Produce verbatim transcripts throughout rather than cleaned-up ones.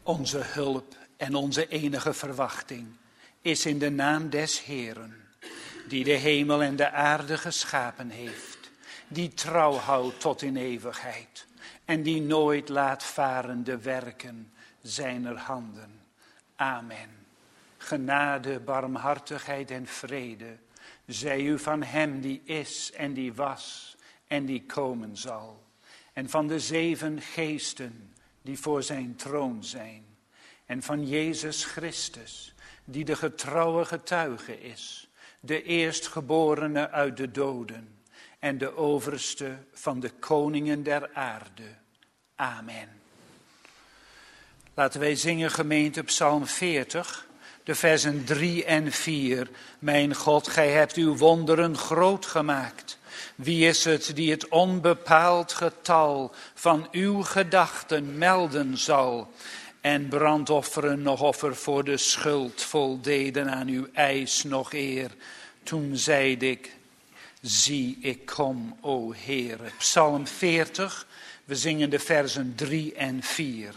Onze hulp en onze enige verwachting is in de naam des Heeren, die de hemel en de aarde geschapen heeft, die trouw houdt tot in eeuwigheid en die nooit laat varen de werken zijner handen. Amen. Genade, barmhartigheid en vrede zij u van hem die is en die was en die komen zal, en van de zeven geesten die voor zijn troon zijn, en van Jezus Christus, die de getrouwe getuige is, de eerstgeborene uit de doden en de overste van de koningen der aarde. Amen. Laten wij zingen, gemeente, Psalm veertig, de versen drie en vier. Mijn God, gij hebt uw wonderen groot gemaakt. Wie is het die het onbepaald getal van uw gedachten melden zal? En brandofferen nog offer voor de schuld voldeden aan uw eis nog eer. Toen zeide ik, zie ik kom, o Heere. Psalm veertig, we zingen de versen drie en vier.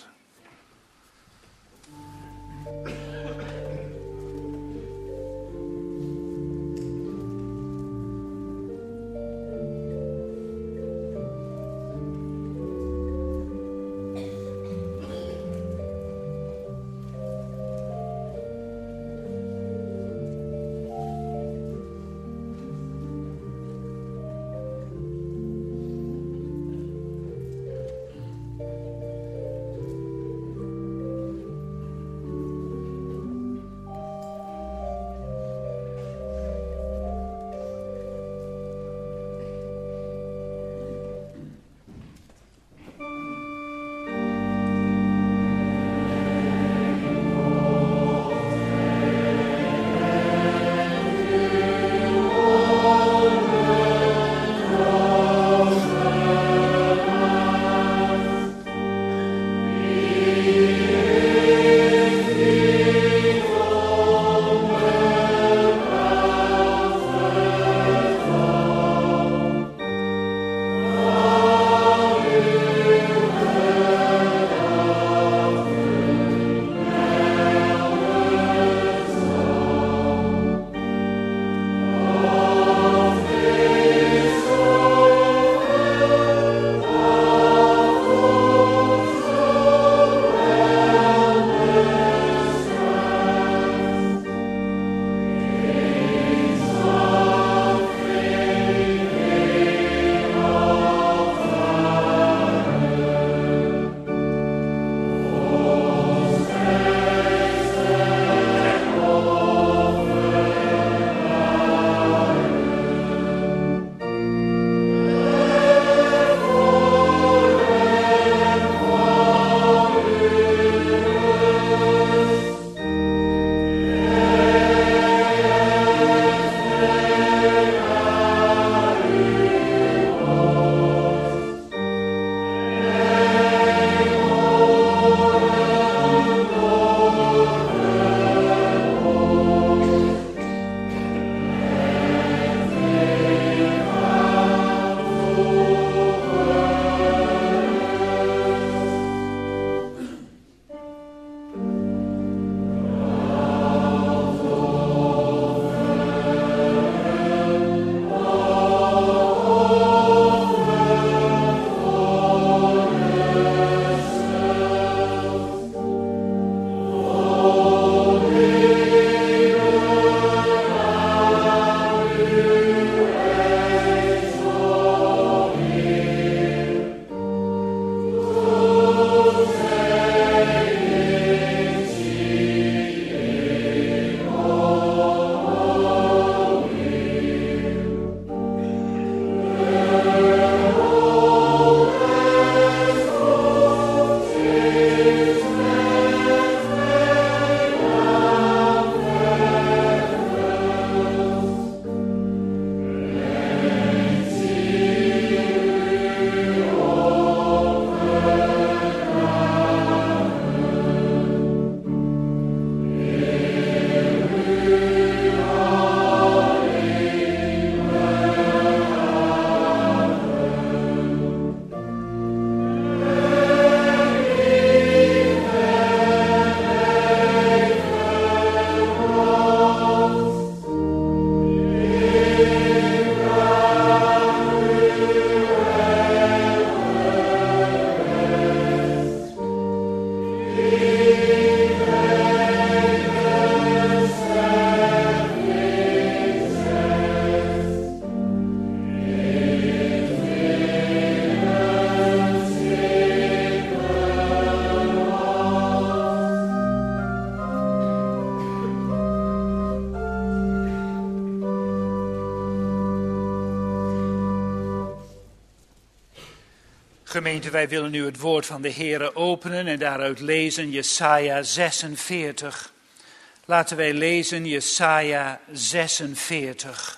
Gemeente, wij willen nu het woord van de Heere openen en daaruit lezen Jesaja zesenveertig. Laten wij lezen Jesaja zesenveertig.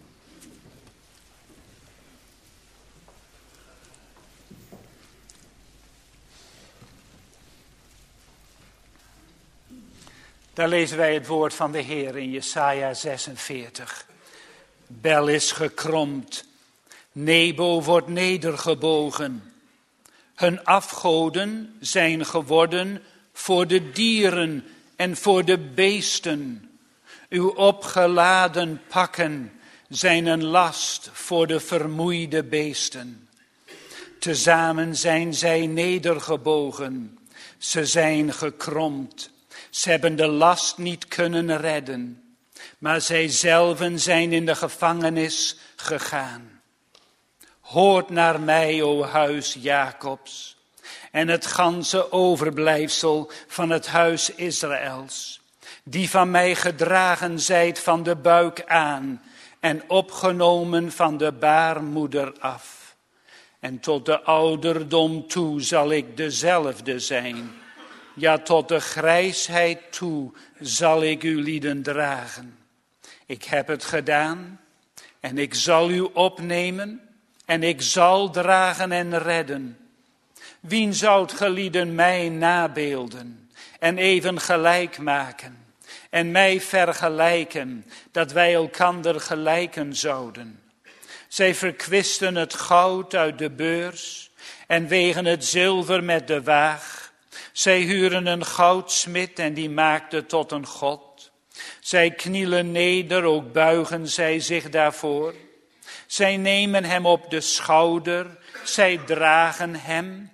Daar lezen wij het woord van de Heer in Jesaja zesenveertig. Bel is gekromd, Nebo wordt nedergebogen. Hun afgoden zijn geworden voor de dieren en voor de beesten. Uw opgeladen pakken zijn een last voor de vermoeide beesten. Tezamen zijn zij nedergebogen, ze zijn gekromd. Ze hebben de last niet kunnen redden, maar zij zelven zijn in de gevangenis gegaan. Hoort naar mij, o huis Jacobs, en het ganse overblijfsel van het huis Israëls, die van mij gedragen zijt van de buik aan en opgenomen van de baarmoeder af. En tot de ouderdom toe zal ik dezelfde zijn. Ja, tot de grijsheid toe zal ik u lieden dragen. Ik heb het gedaan en ik zal u opnemen en ik zal dragen en redden. Wien zoudt gelieden mij nabeelden en even gelijk maken en mij vergelijken, dat wij elkander gelijken zouden. Zij verkwisten het goud uit de beurs en wegen het zilver met de waag. Zij huren een goudsmid en die maakt het tot een god. Zij knielen neder, ook buigen zij zich daarvoor. Zij nemen hem op de schouder, zij dragen hem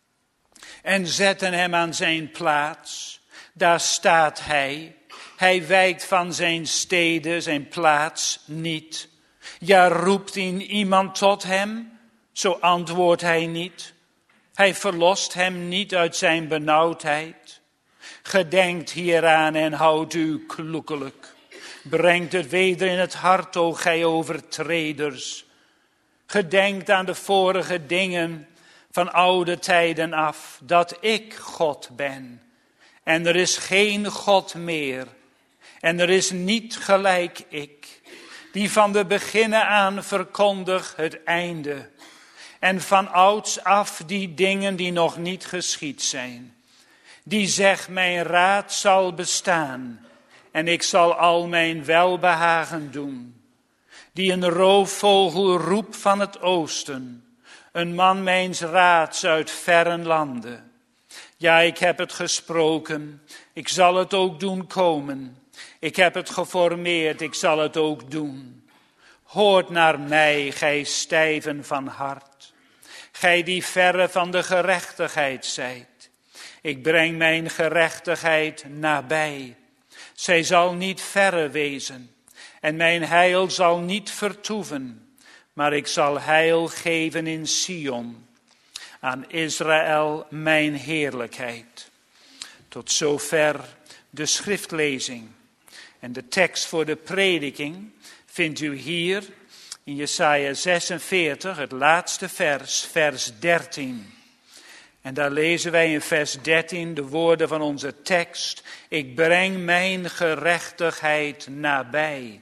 en zetten hem aan zijn plaats. Daar staat hij. Hij wijkt van zijn stede, zijn plaats niet. Ja, roept in iemand tot hem, zo antwoordt hij niet. Hij verlost hem niet uit zijn benauwdheid. Gedenkt hieraan en houdt u kloekelijk. Brengt het weder in het hart, o gij overtreders. Gedenkt aan de vorige dingen van oude tijden af, dat ik God ben. En er is geen God meer. En er is niet gelijk ik, die van de beginnen aan verkondig het einde. En van ouds af die dingen die nog niet geschied zijn. Die zegt, mijn raad zal bestaan en ik zal al mijn welbehagen doen. Die een roofvogel roept van het oosten, een man mijns raads uit verren landen. Ja, ik heb het gesproken, ik zal het ook doen komen. Ik heb het geformeerd, ik zal het ook doen. Hoort naar mij, gij stijven van hart. Gij die verre van de gerechtigheid zijt. Ik breng mijn gerechtigheid nabij. Zij zal niet verre wezen. En mijn heil zal niet vertoeven. Maar ik zal heil geven in Sion. Aan Israël mijn heerlijkheid. Tot zover de schriftlezing. En de tekst voor de prediking vindt u hier in Jesaja zesenveertig, het laatste vers, vers dertien. En daar lezen wij in vers dertien de woorden van onze tekst. Ik breng mijn gerechtigheid nabij.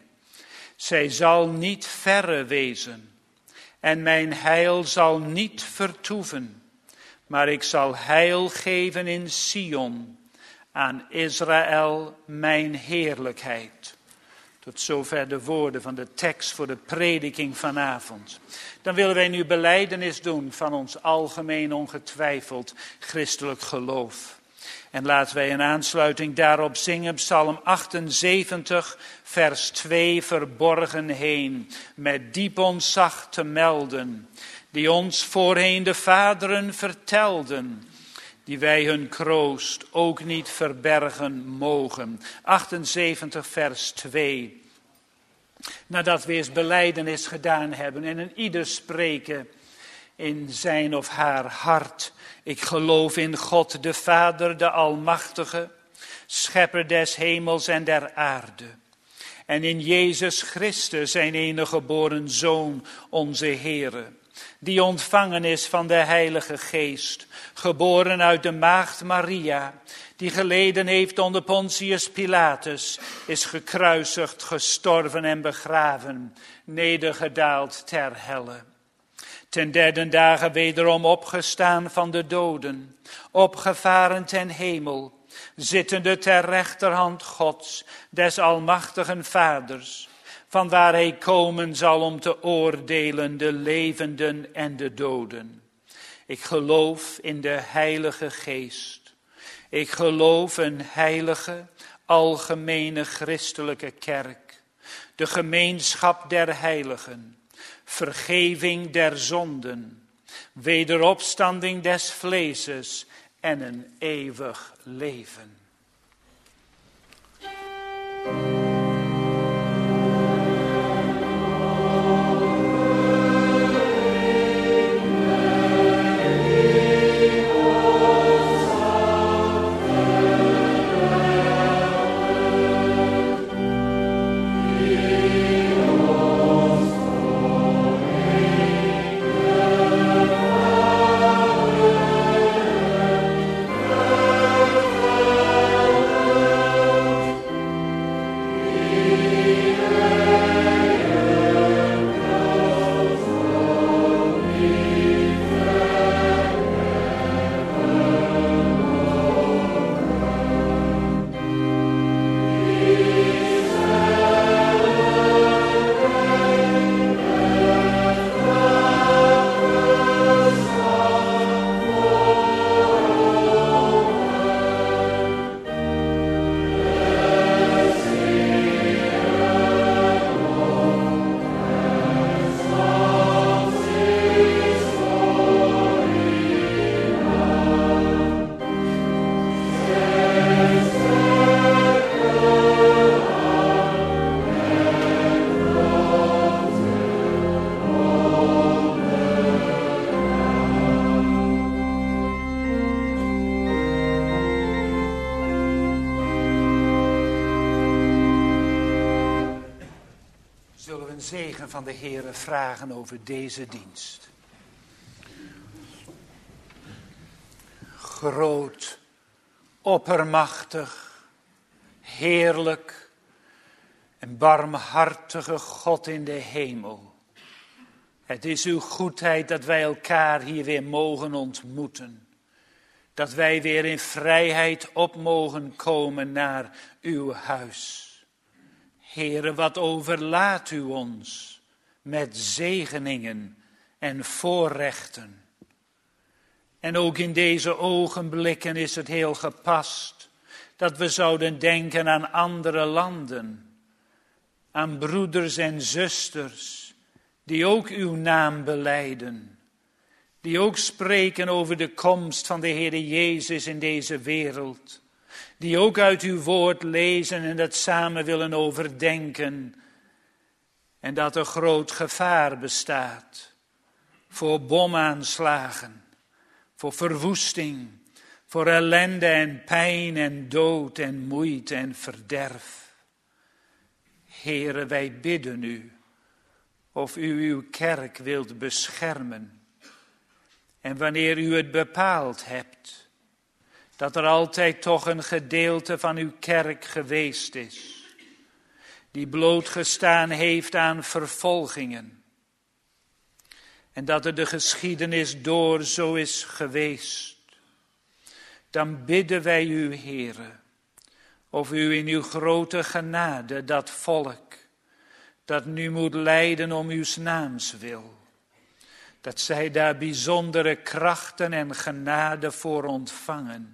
Zij zal niet verre wezen. En mijn heil zal niet vertoeven. Maar ik zal heil geven in Sion. Aan Israël mijn heerlijkheid. Tot zover de woorden van de tekst voor de prediking vanavond. Dan willen wij nu belijdenis doen van ons algemeen ongetwijfeld christelijk geloof. En laten wij in aansluiting daarop zingen Psalm achtenzeventig, vers twee, verborgen heen, met diep ontzag te melden, die ons voorheen de vaderen vertelden, die wij hun kroost ook niet verbergen mogen. achtenzeventig vers twee. Nadat we eens belijdenis gedaan hebben en een ieder spreken in zijn of haar hart. Ik geloof in God de Vader, de Almachtige, schepper des hemels en der aarde. En in Jezus Christus, zijn enige geboren Zoon, onze Heere, die ontvangen is van de Heilige Geest, geboren uit de maagd Maria, die geleden heeft onder Pontius Pilatus, is gekruisigd, gestorven en begraven, nedergedaald ter helle. Ten derde dagen wederom opgestaan van de doden, opgevaren ten hemel, zittende ter rechterhand Gods, des almachtigen Vaders, vanwaar hij komen zal om te oordelen de levenden en de doden. Ik geloof in de Heilige Geest. Ik geloof een heilige, algemene christelijke kerk, de gemeenschap der heiligen, vergeving der zonden, wederopstanding des vleeses en een eeuwig leven. Zegen van de Heere vragen over deze dienst. Groot, oppermachtig, heerlijk en barmhartige God in de hemel. Het is uw goedheid dat wij elkaar hier weer mogen ontmoeten. Dat wij weer in vrijheid op mogen komen naar uw huis. Heere, wat overlaat u ons met zegeningen en voorrechten. En ook in deze ogenblikken is het heel gepast dat we zouden denken aan andere landen, aan broeders en zusters die ook uw naam belijden, die ook spreken over de komst van de Heere Jezus in deze wereld, die ook uit uw woord lezen en dat samen willen overdenken. En dat er groot gevaar bestaat voor bomaanslagen, voor verwoesting, voor ellende en pijn en dood en moeite en verderf. Heere, wij bidden u of u uw kerk wilt beschermen. En wanneer u het bepaald hebt, dat er altijd toch een gedeelte van uw kerk geweest is, die blootgestaan heeft aan vervolgingen. En dat er de geschiedenis door zo is geweest. Dan bidden wij u, Heere, of u in uw grote genade dat volk, dat nu moet lijden om uw naams wil, dat zij daar bijzondere krachten en genade voor ontvangen.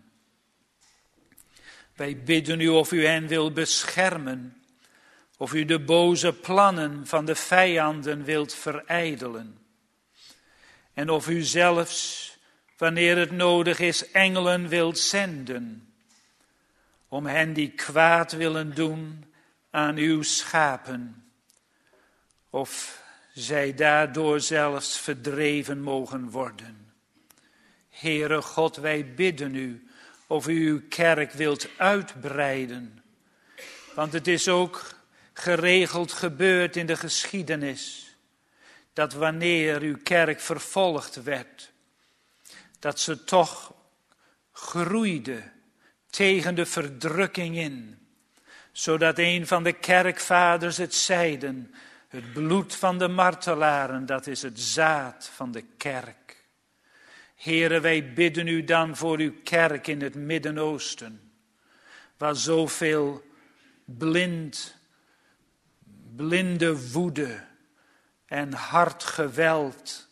Wij bidden u of u hen wil beschermen, of u de boze plannen van de vijanden wilt verijdelen. En of u zelfs, wanneer het nodig is, engelen wilt zenden, om hen die kwaad willen doen aan uw schapen, of zij daardoor zelfs verdreven mogen worden. Heere God, wij bidden u of u uw kerk wilt uitbreiden. Want het is ook geregeld gebeurd in de geschiedenis, dat wanneer uw kerk vervolgd werd, dat ze toch groeide tegen de verdrukking in. Zodat een van de kerkvaders het zeiden, het bloed van de martelaren, dat is het zaad van de kerk. Heere, wij bidden u dan voor uw kerk in het Midden-Oosten, waar zoveel blind, blinde woede en hard geweld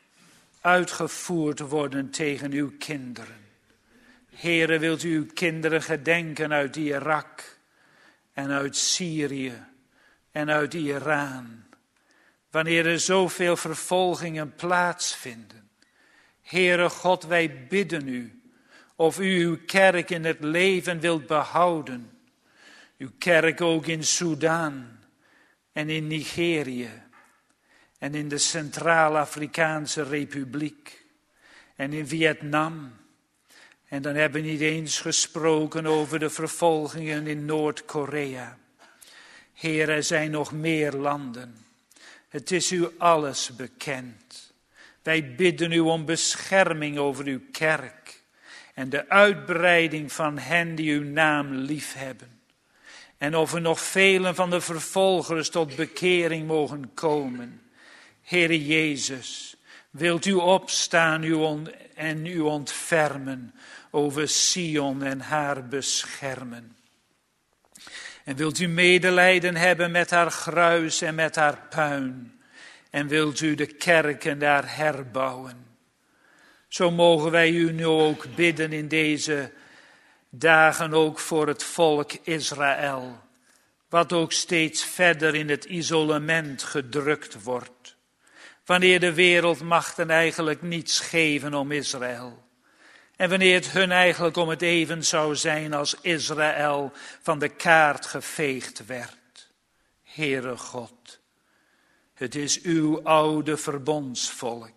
uitgevoerd worden tegen uw kinderen. Heere, wilt u uw kinderen gedenken uit Irak en uit Syrië en uit Iran, wanneer er zoveel vervolgingen plaatsvinden. Heere God, wij bidden u of u uw kerk in het leven wilt behouden. Uw kerk ook in Sudan en in Nigeria en in de Centraal-Afrikaanse Republiek en in Vietnam. En dan hebben we niet eens gesproken over de vervolgingen in Noord-Korea. Heer, er zijn nog meer landen. Het is u alles bekend. Wij bidden u om bescherming over uw kerk en de uitbreiding van hen die uw naam liefhebben. En of er nog velen van de vervolgers tot bekering mogen komen. Heere Jezus, wilt u opstaan u on- en u ontfermen over Sion en haar beschermen. En wilt u medelijden hebben met haar gruis en met haar puin. En wilt u de kerken daar herbouwen. Zo mogen wij u nu ook bidden in deze dagen ook voor het volk Israël. Wat ook steeds verder in het isolement gedrukt wordt. Wanneer de wereldmachten eigenlijk niets geven om Israël. En wanneer het hun eigenlijk om het even zou zijn als Israël van de kaart geveegd werd. Heere God, het is uw oude verbondsvolk.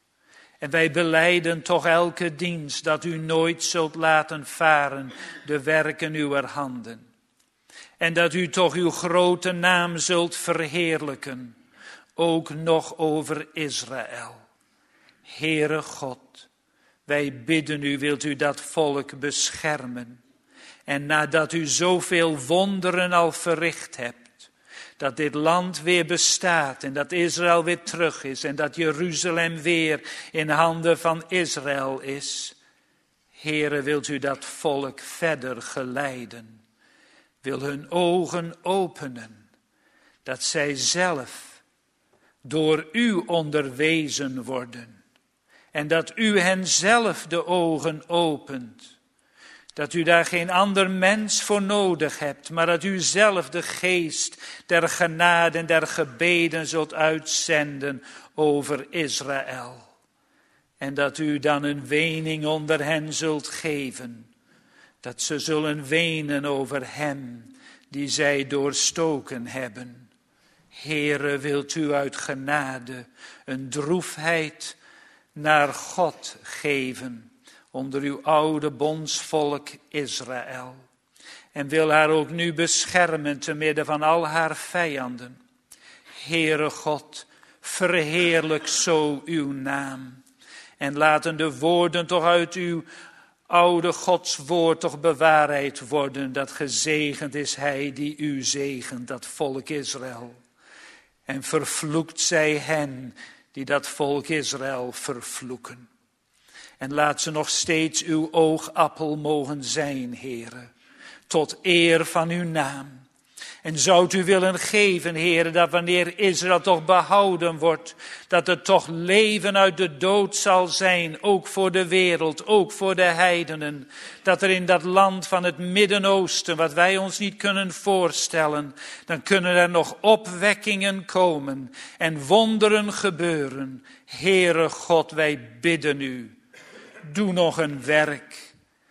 En wij belijden toch elke dienst dat u nooit zult laten varen de werken uwer handen. En dat u toch uw grote naam zult verheerlijken, ook nog over Israël. Heere God, wij bidden u, wilt u dat volk beschermen. En nadat u zoveel wonderen al verricht hebt, dat dit land weer bestaat en dat Israël weer terug is en dat Jeruzalem weer in handen van Israël is. Heere, wilt u dat volk verder geleiden. Wil hun ogen openen, dat zij zelf door u onderwezen worden. En dat u hen zelf de ogen opent. Dat u daar geen ander mens voor nodig hebt, maar dat u zelf de geest der genade en der gebeden zult uitzenden over Israël. En dat u dan een wening onder hen zult geven. Dat ze zullen wenen over hem die zij doorstoken hebben. Heere, wilt u uit genade een droefheid naar God geven onder uw oude bondsvolk Israël. En wil haar ook nu beschermen te midden van al haar vijanden. Heere God, verheerlijk zo uw naam. En laten de woorden toch uit uw oude Gods woord toch bewaarheid worden. Dat gezegend is hij die u zegent, dat volk Israël. En vervloekt zij hen die dat volk Israël vervloeken. En laat ze nog steeds uw oogappel mogen zijn, Heere, tot eer van uw naam. En zoudt u willen geven, Heere, dat wanneer Israël toch behouden wordt, dat er toch leven uit de dood zal zijn, ook voor de wereld, ook voor de heidenen. Dat er in dat land van het Midden-Oosten, wat wij ons niet kunnen voorstellen, dan kunnen er nog opwekkingen komen en wonderen gebeuren. Heere God, wij bidden u. Doe nog een werk,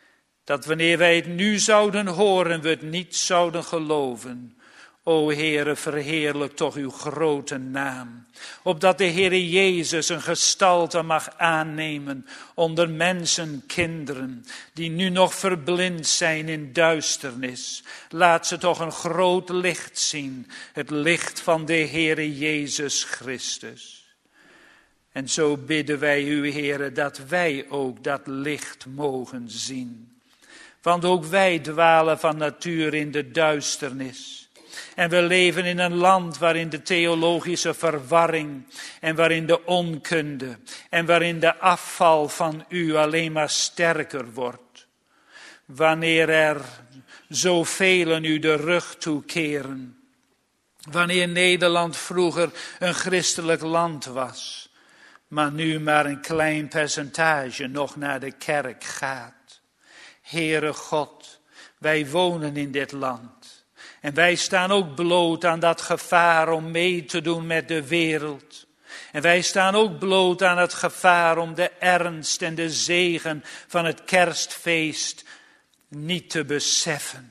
dat wanneer wij het nu zouden horen, we het niet zouden geloven. O Heere, verheerlijk toch uw grote naam, opdat de Heere Jezus een gestalte mag aannemen onder mensen, kinderen, die nu nog verblind zijn in duisternis. Laat ze toch een groot licht zien, het licht van de Heere Jezus Christus. En zo bidden wij u, Heere, dat wij ook dat licht mogen zien. Want ook wij dwalen van natuur in de duisternis. En we leven in een land waarin de theologische verwarring en waarin de onkunde en waarin de afval van u alleen maar sterker wordt. Wanneer er zoveel u de rug toekeren. Wanneer Nederland vroeger een christelijk land was, maar nu maar een klein percentage nog naar de kerk gaat. Heere God, wij wonen in dit land. En wij staan ook bloot aan dat gevaar om mee te doen met de wereld. En wij staan ook bloot aan het gevaar om de ernst en de zegen van het kerstfeest niet te beseffen.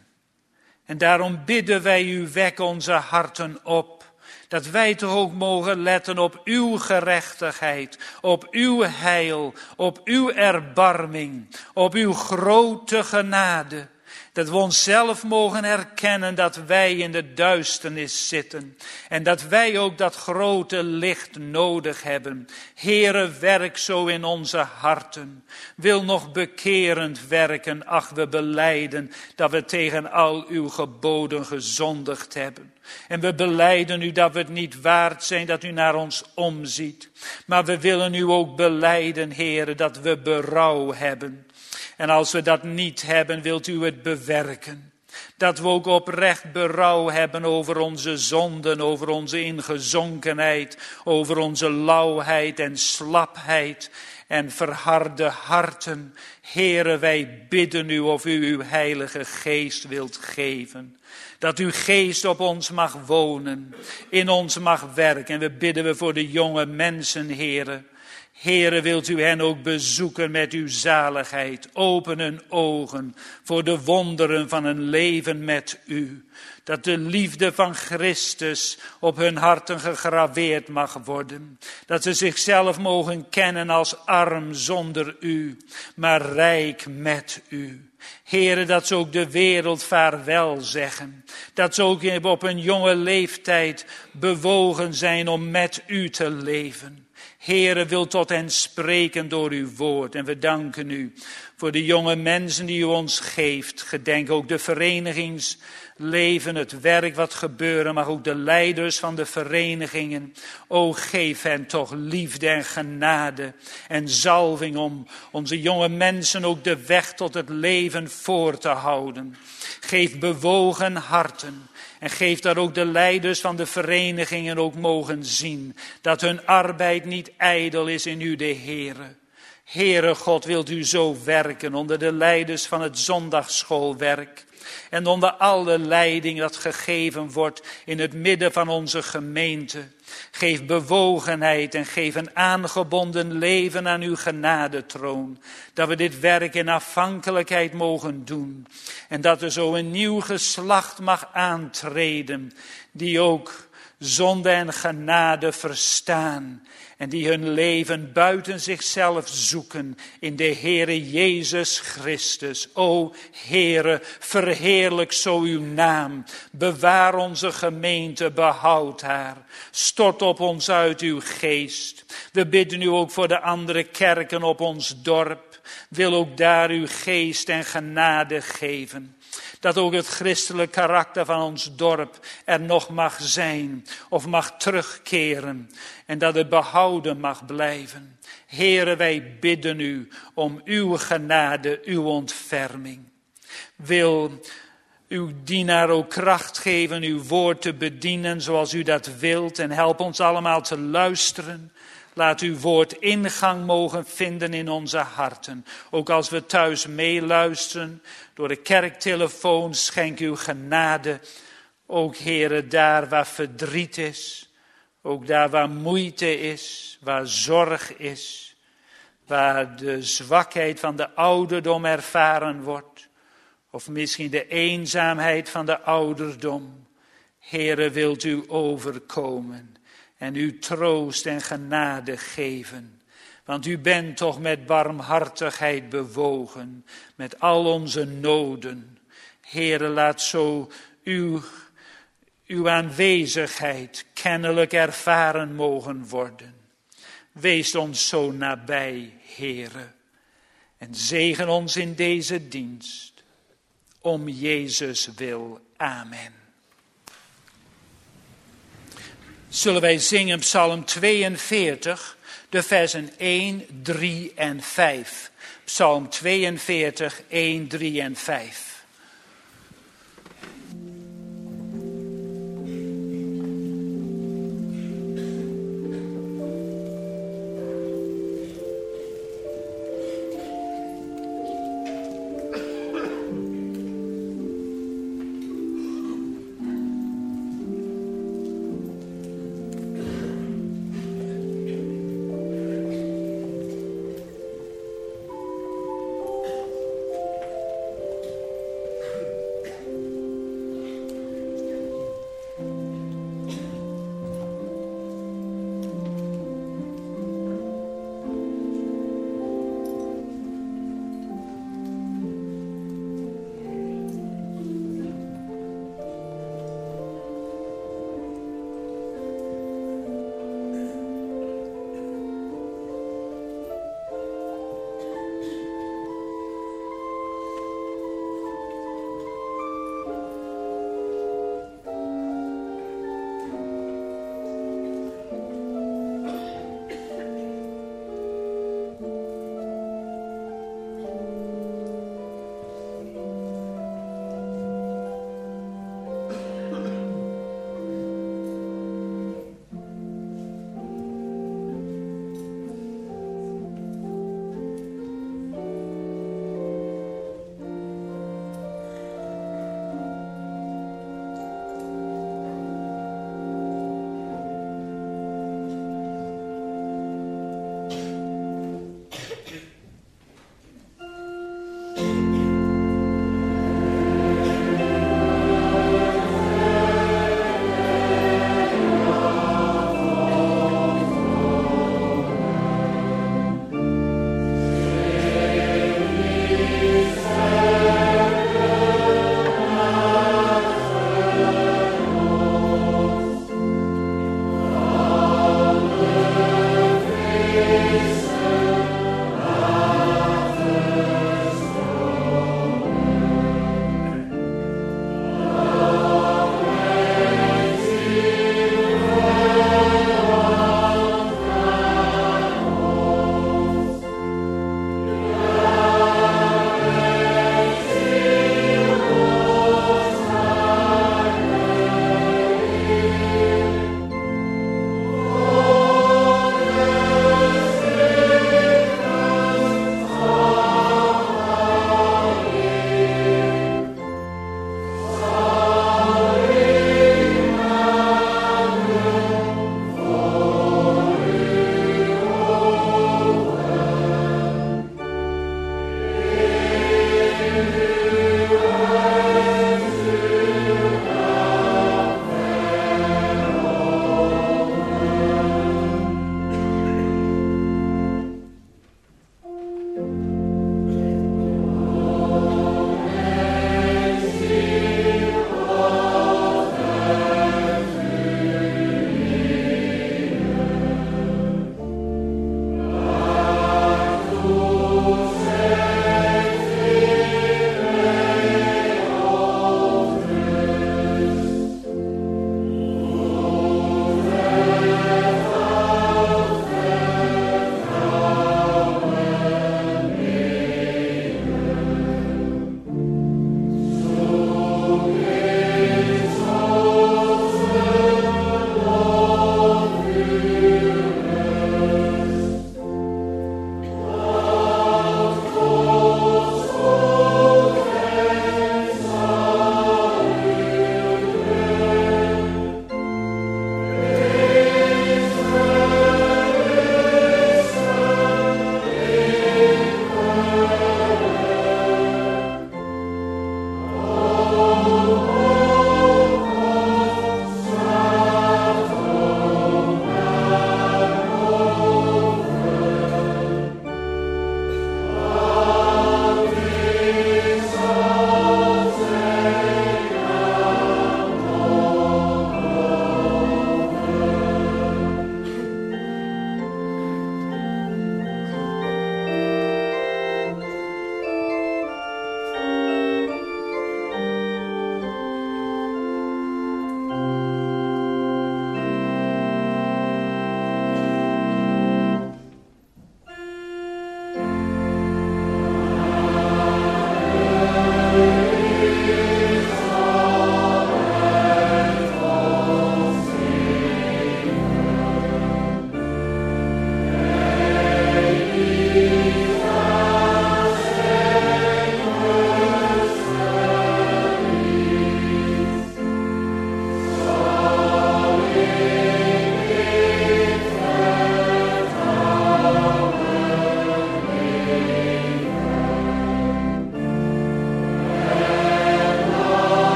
En daarom bidden wij u, wek onze harten op. Dat wij toch ook mogen letten op uw gerechtigheid, op uw heil, op uw erbarming, op uw grote genade. Dat we onszelf mogen herkennen dat wij in de duisternis zitten. En dat wij ook dat grote licht nodig hebben. Heere, werk zo in onze harten. Wil nog bekerend werken, ach we belijden dat we tegen al uw geboden gezondigd hebben. En we belijden u dat we het niet waard zijn dat u naar ons omziet. Maar we willen u ook belijden, Heere, dat we berouw hebben. En als we dat niet hebben, wilt u het bewerken. Dat we ook oprecht berouw hebben over onze zonden, over onze ingezonkenheid, over onze lauwheid en slapheid en verharde harten. Heere, wij bidden u of u uw heilige geest wilt geven. Dat uw geest op ons mag wonen, in ons mag werken. En we bidden we voor de jonge mensen, Heere. Heere, wilt u hen ook bezoeken met uw zaligheid. Open hun ogen voor de wonderen van een leven met u. Dat de liefde van Christus op hun harten gegraveerd mag worden. Dat ze zichzelf mogen kennen als arm zonder u, maar rijk met u. Heere, dat ze ook de wereld vaarwel zeggen. Dat ze ook op een jonge leeftijd bewogen zijn om met u te leven. Heere, wil tot hen spreken door uw woord. En we danken u voor de jonge mensen die u ons geeft. Gedenk ook de verenigingsleven, het werk wat gebeuren, maar ook de leiders van de verenigingen. O, geef hen toch liefde en genade en zalving om onze jonge mensen ook de weg tot het leven voor te houden. Geef bewogen harten. En geef dat ook de leiders van de verenigingen ook mogen zien. Dat hun arbeid niet ijdel is in u, de Heere. Heere God, wilt u zo werken onder de leiders van het zondagsschoolwerk. En onder alle leiding dat gegeven wordt in het midden van onze gemeente. Geef bewogenheid en geef een aangebonden leven aan uw genadetroon. Dat we dit werk in afhankelijkheid mogen doen. En dat er zo een nieuw geslacht mag aantreden. Die ook zonde en genade verstaan. En die hun leven buiten zichzelf zoeken in de Heere Jezus Christus. O Heere, verheerlijk zo uw naam. Bewaar onze gemeente, behoud haar. Stort op ons uit uw geest. We bidden u ook voor de andere kerken op ons dorp. Wil ook daar uw geest en genade geven. Dat ook het christelijk karakter van ons dorp er nog mag zijn of mag terugkeren. En dat het behouden mag blijven. Heere, wij bidden u om uw genade, uw ontferming. Wil uw dienaar ook kracht geven uw woord te bedienen zoals u dat wilt. En help ons allemaal te luisteren. Laat uw woord ingang mogen vinden in onze harten. Ook als we thuis meeluisteren door de kerktelefoon, schenk uw genade. Ook, Heere, daar waar verdriet is, ook daar waar moeite is, waar zorg is, waar de zwakheid van de ouderdom ervaren wordt, of misschien de eenzaamheid van de ouderdom. Heere, wilt u overkomen en uw troost en genade geven. Want u bent toch met barmhartigheid bewogen, met al onze noden. Heere, laat zo uw, uw aanwezigheid kennelijk ervaren mogen worden. Wees ons zo nabij, Heere, en zegen ons in deze dienst. Om Jezus wil. Amen. Zullen wij zingen Psalm tweeënveertig, de versen één, drie en vijf. Psalm tweeënveertig, één, drie en vijf.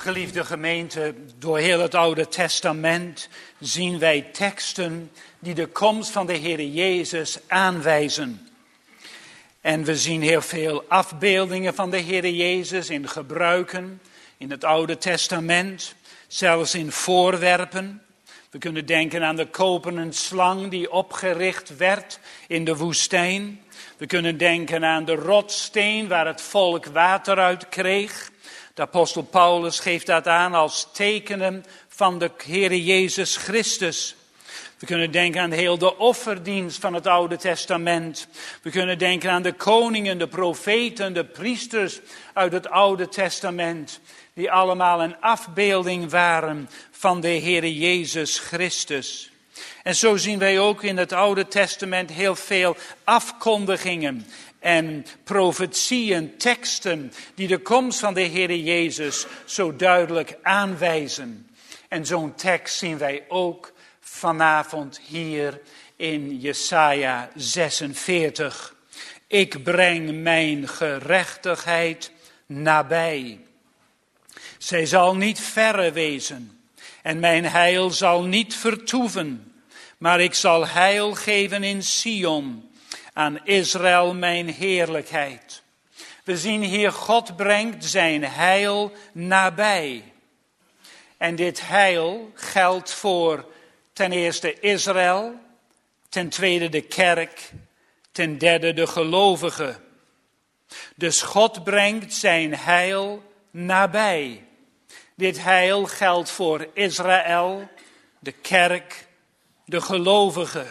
Geliefde gemeente, door heel het Oude Testament zien wij teksten die de komst van de Heer Jezus aanwijzen. En we zien heel veel afbeeldingen van de Heer Jezus in gebruiken, in het Oude Testament, zelfs in voorwerpen. We kunnen denken aan de koperen slang die opgericht werd in de woestijn. We kunnen denken aan de rotssteen waar het volk water uit kreeg. De apostel Paulus geeft dat aan als tekenen van de Heer Jezus Christus. We kunnen denken aan heel de offerdienst van het Oude Testament. We kunnen denken aan de koningen, de profeten, de priesters uit het Oude Testament. Die allemaal een afbeelding waren van de Heer Jezus Christus. En zo zien wij ook in het Oude Testament heel veel afkondigingen en profetieën, teksten die de komst van de Heer Jezus zo duidelijk aanwijzen. En zo'n tekst zien wij ook vanavond hier in Jesaja zesenveertig. Ik breng mijn gerechtigheid nabij. Zij zal niet verre wezen en mijn heil zal niet vertoeven. Maar ik zal heil geven in Sion, aan Israël mijn heerlijkheid. We zien hier, God brengt zijn heil nabij. En dit heil geldt voor ten eerste Israël, ten tweede de kerk, ten derde de gelovigen. Dus God brengt zijn heil nabij. Dit heil geldt voor Israël, de kerk, de gelovigen.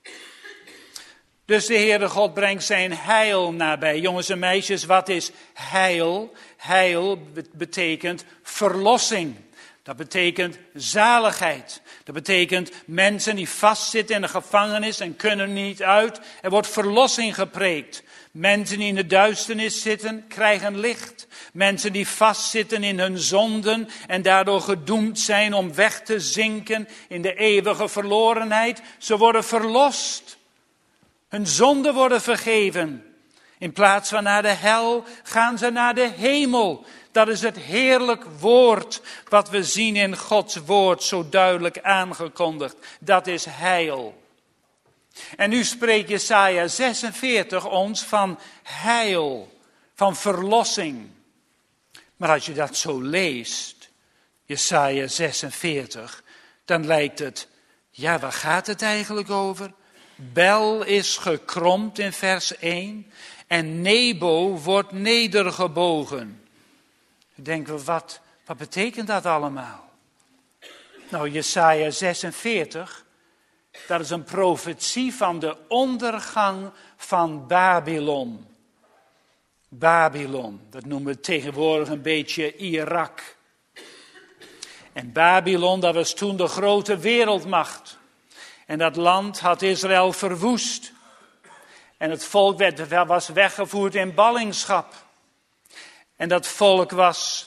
Dus de Heere God brengt zijn heil nabij. Jongens en meisjes, wat is heil? Heil betekent verlossing. Dat betekent zaligheid. Dat betekent mensen die vastzitten in de gevangenis en kunnen niet uit. Er wordt verlossing gepreekt. Mensen die in de duisternis zitten, krijgen licht. Mensen die vastzitten in hun zonden en daardoor gedoemd zijn om weg te zinken in de eeuwige verlorenheid. Ze worden verlost. Hun zonden worden vergeven. In plaats van naar de hel gaan ze naar de hemel. Dat is het heerlijk woord wat we zien in Gods woord zo duidelijk aangekondigd. Dat is heil. En nu spreekt Jesaja zesenveertig ons van heil, van verlossing. Maar als je dat zo leest, Jesaja zesenveertig, dan lijkt het, ja, waar gaat het eigenlijk over? Bel is gekromd in vers één en Nebo wordt nedergebogen. Dan denken we, wat, wat betekent dat allemaal? Nou, Jesaja zesenveertig, dat is een profetie van de ondergang van Babylon. Babylon, dat noemen we tegenwoordig een beetje Irak. En Babylon, dat was toen de grote wereldmacht. En dat land had Israël verwoest. En het volk werd, was weggevoerd in ballingschap. En dat volk was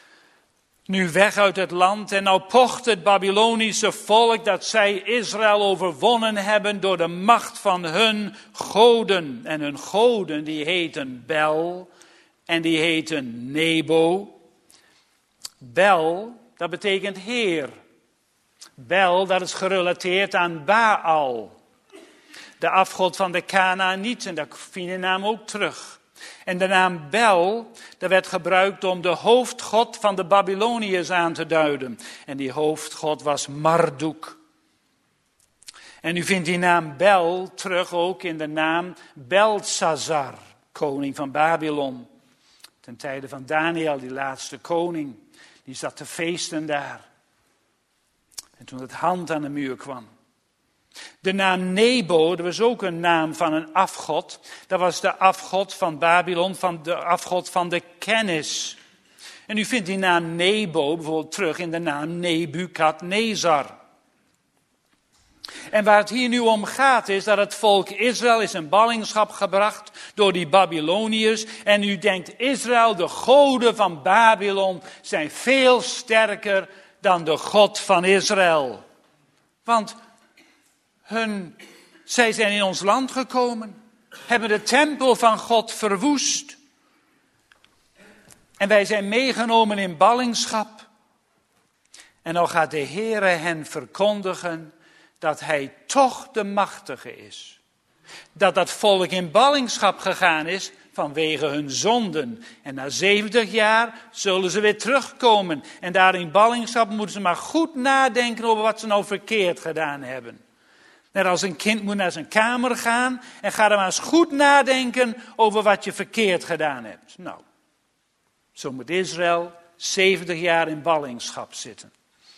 nu weg uit het land. En nou pocht het Babylonische volk dat zij Israël overwonnen hebben door de macht van hun goden. En hun goden die heten Bel en die heten Nebo. Bel, dat betekent Heer. Bel, dat is gerelateerd aan Baal. De afgod van de Kanaanieten, daar vind je de naam ook terug. En de naam Bel, dat werd gebruikt om de hoofdgod van de Babyloniërs aan te duiden. En die hoofdgod was Marduk. En u vindt die naam Bel terug ook in de naam Belshazzar, koning van Babylon. Ten tijde van Daniel, die laatste koning, die zat te feesten daar. En toen het hand aan de muur kwam. De naam Nebo, dat was ook een naam van een afgod. Dat was de afgod van Babylon, van de afgod van de kennis. En u vindt die naam Nebo bijvoorbeeld terug in de naam Nebukadnezar. En waar het hier nu om gaat is dat het volk Israël is in ballingschap gebracht door die Babyloniërs. En u denkt Israël, de goden van Babylon zijn veel sterker dan de God van Israël. Want hun, zij zijn in ons land gekomen, hebben de tempel van God verwoest. En wij zijn meegenomen in ballingschap. En dan gaat de Heere hen verkondigen dat hij toch de machtige is. Dat dat volk in ballingschap gegaan is vanwege hun zonden. En na zeventig jaar zullen ze weer terugkomen. En daar in ballingschap moeten ze maar goed nadenken over wat ze nou verkeerd gedaan hebben. Net als een kind moet naar zijn kamer gaan en ga er maar eens goed nadenken over wat je verkeerd gedaan hebt. Nou, zo moet Israël zeventig jaar in ballingschap zitten.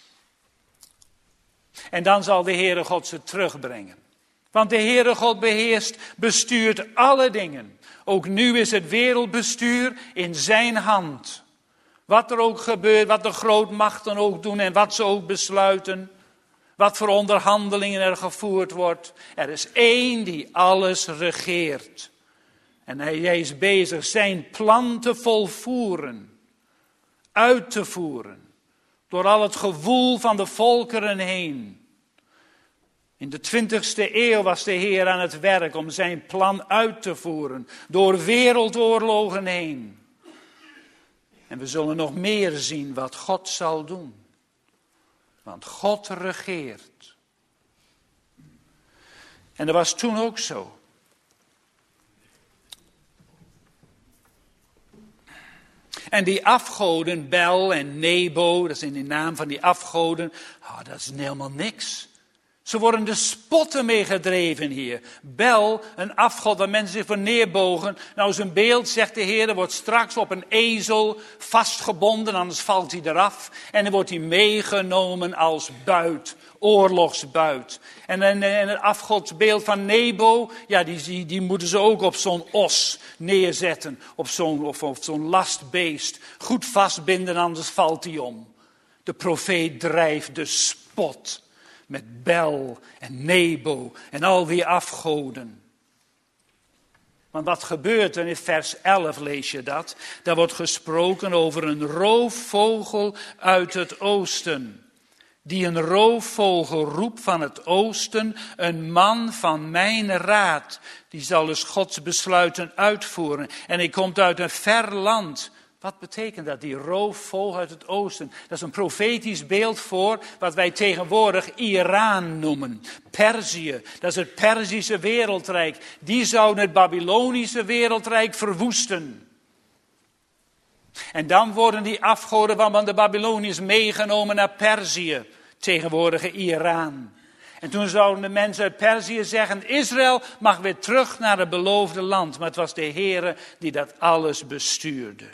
En dan zal de Heere God ze terugbrengen. Want de Heere God beheerst, bestuurt alle dingen. Ook nu is het wereldbestuur in zijn hand. Wat er ook gebeurt, wat de grootmachten ook doen en wat ze ook besluiten. Wat voor onderhandelingen er gevoerd wordt. Er is één die alles regeert. En hij is bezig zijn plan te volvoeren. Uit te voeren. Door al het gewoel van de volkeren heen. In de twintigste eeuw was de Heer aan het werk om zijn plan uit te voeren. Door wereldoorlogen heen. En we zullen nog meer zien wat God zal doen. Want God regeert. En dat was toen ook zo. En die afgoden, Bel en Nebo, dat is in de naam van die afgoden, oh, dat is helemaal niks. Ze worden de spotten mee gedreven hier. Bel, een afgod waar mensen zich voor neerbogen. Nou, zijn beeld, zegt de Heer, wordt straks op een ezel vastgebonden, anders valt hij eraf. En dan wordt hij meegenomen als buit, oorlogsbuit. En, en, en het afgodsbeeld van Nebo, ja, die, die, die moeten ze ook op zo'n os neerzetten. Op zo'n, of op zo'n lastbeest. Goed vastbinden, anders valt hij om. De profeet drijft de spot. Met Bel en Nebo en al die afgoden. Want wat gebeurt er? In vers elf lees je dat. Daar wordt gesproken over een roofvogel uit het oosten. Die een roofvogel roept van het oosten. Een man van mijn raad. Die zal dus Gods besluiten uitvoeren. En hij komt uit een ver land. Wat betekent dat, die roofvogel uit het oosten? Dat is een profetisch beeld voor wat wij tegenwoordig Iran noemen. Perzië, dat is het Perzische wereldrijk. Die zouden het Babylonische wereldrijk verwoesten. En dan worden die afgoden van de Babyloniërs meegenomen naar Perzië, tegenwoordige Iran. En toen zouden de mensen uit Perzië zeggen, Israël mag weer terug naar het beloofde land. Maar het was de Heere die dat alles bestuurde.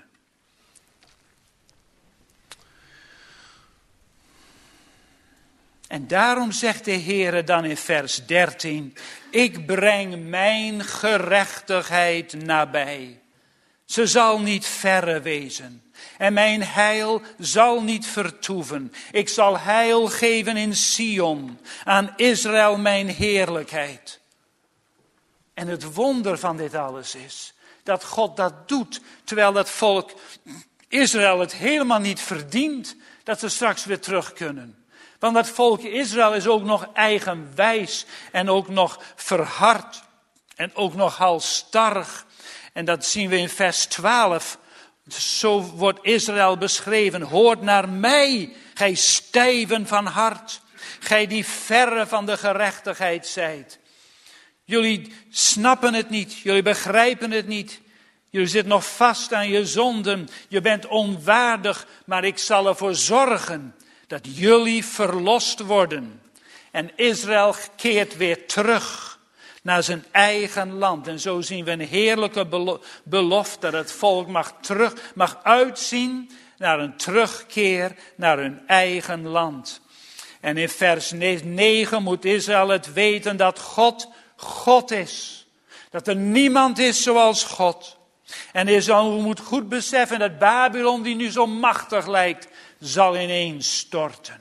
En daarom zegt de Heere dan in vers dertien, ik breng mijn gerechtigheid nabij. Ze zal niet verre wezen. En mijn heil zal niet vertoeven. Ik zal heil geven in Sion, aan Israël mijn heerlijkheid. En het wonder van dit alles is, dat God dat doet, terwijl dat volk Israël het helemaal niet verdient, dat ze straks weer terug kunnen. Want dat volk Israël is ook nog eigenwijs en ook nog verhard en ook nog halstarrig. En dat zien we in vers twaalf. Zo wordt Israël beschreven. Hoort naar mij, gij stijven van hart. Gij die verre van de gerechtigheid zijt. Jullie snappen het niet, jullie begrijpen het niet. Jullie zitten nog vast aan je zonden. Je bent onwaardig, maar ik zal ervoor zorgen dat jullie verlost worden. En Israël keert weer terug naar zijn eigen land. En zo zien we een heerlijke belo- belofte dat het volk mag terug, mag uitzien naar een terugkeer naar hun eigen land. En in vers negen moet Israël het weten dat God God is. Dat er niemand is zoals God. En Israël moet goed beseffen dat Babylon, die nu zo machtig lijkt, zal ineens storten.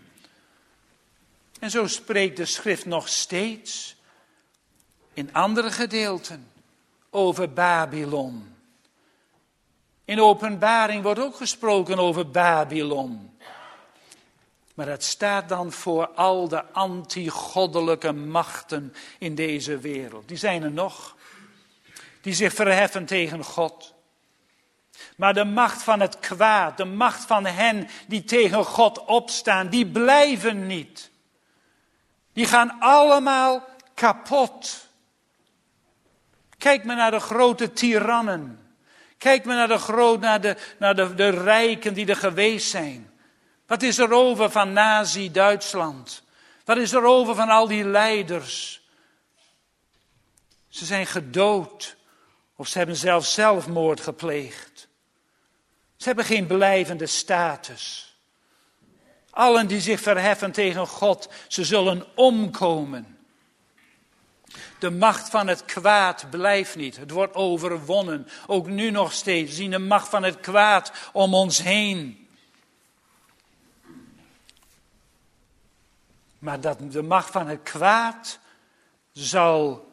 En zo spreekt de schrift nog steeds in andere gedeelten over Babylon. In Openbaring wordt ook gesproken over Babylon. Maar dat staat dan voor al de anti-goddelijke machten in deze wereld. Die zijn er nog. Die zich verheffen tegen God. Maar de macht van het kwaad, de macht van hen die tegen God opstaan, die blijven niet. Die gaan allemaal kapot. Kijk maar naar de grote tirannen. Kijk maar naar de, groot, naar de, naar de, de rijken die er geweest zijn. Wat is er over van Nazi-Duitsland? Wat is er over van al die leiders? Ze zijn gedood. Of ze hebben zelfs zelfmoord gepleegd. Ze hebben geen blijvende status. Allen die zich verheffen tegen God, ze zullen omkomen. De macht van het kwaad blijft niet. Het wordt overwonnen. Ook nu nog steeds. We zien de macht van het kwaad om ons heen. Maar dat de macht van het kwaad zal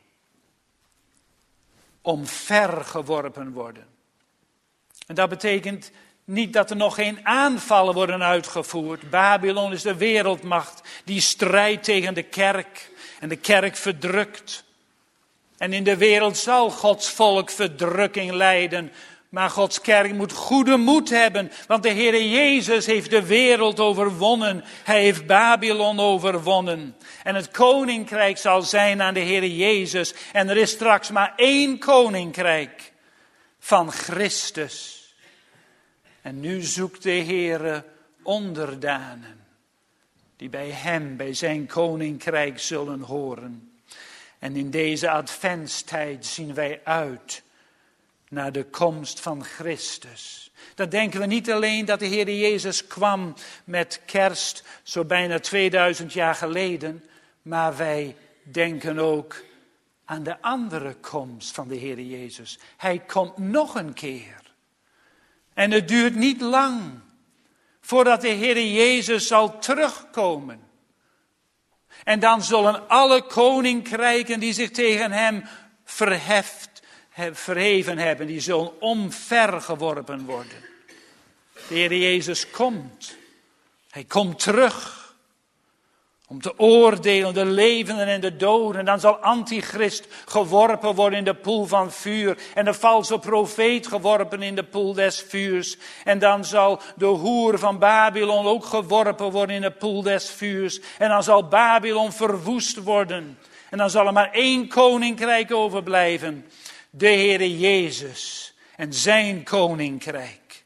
omvergeworpen worden. En dat betekent niet dat er nog geen aanvallen worden uitgevoerd. Babylon is de wereldmacht die strijdt tegen de kerk en de kerk verdrukt. En in de wereld zal Gods volk verdrukking lijden. Maar Gods kerk moet goede moed hebben, want de Heere Jezus heeft de wereld overwonnen. Hij heeft Babylon overwonnen. En het koninkrijk zal zijn aan de Heere Jezus. En er is straks maar één koninkrijk van Christus. En nu zoekt de Heere onderdanen die bij hem, bij zijn koninkrijk zullen horen. En in deze adventstijd zien wij uit naar de komst van Christus. Dan denken we niet alleen dat de Heer Jezus kwam met kerst, zo bijna tweeduizend jaar geleden, maar wij denken ook aan de andere komst van de Heer Jezus. Hij komt nog een keer. En het duurt niet lang voordat de Heer Jezus zal terugkomen. En dan zullen alle koninkrijken die zich tegen hem verheft, verheven hebben, die zullen omvergeworpen worden. De Heer Jezus komt. Hij komt terug om te oordelen de levenden en de doden. En dan zal Antichrist geworpen worden in de poel van vuur. En de valse profeet geworpen in de poel des vuurs. En dan zal de hoer van Babylon ook geworpen worden in de poel des vuurs. En dan zal Babylon verwoest worden. En dan zal er maar één koninkrijk overblijven. De Heere Jezus en zijn koninkrijk.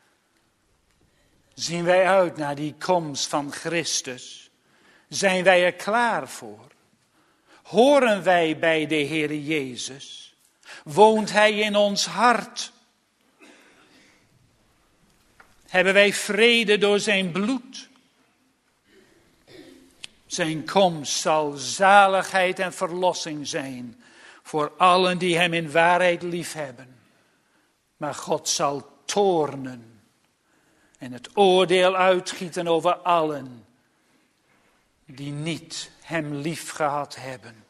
Zien wij uit naar die komst van Christus? Zijn wij er klaar voor? Horen wij bij de Heere Jezus? Woont Hij in ons hart? Hebben wij vrede door zijn bloed? Zijn komst zal zaligheid en verlossing zijn voor allen die hem in waarheid liefhebben. Maar God zal toornen en het oordeel uitgieten over allen die niet hem lief gehad hebben.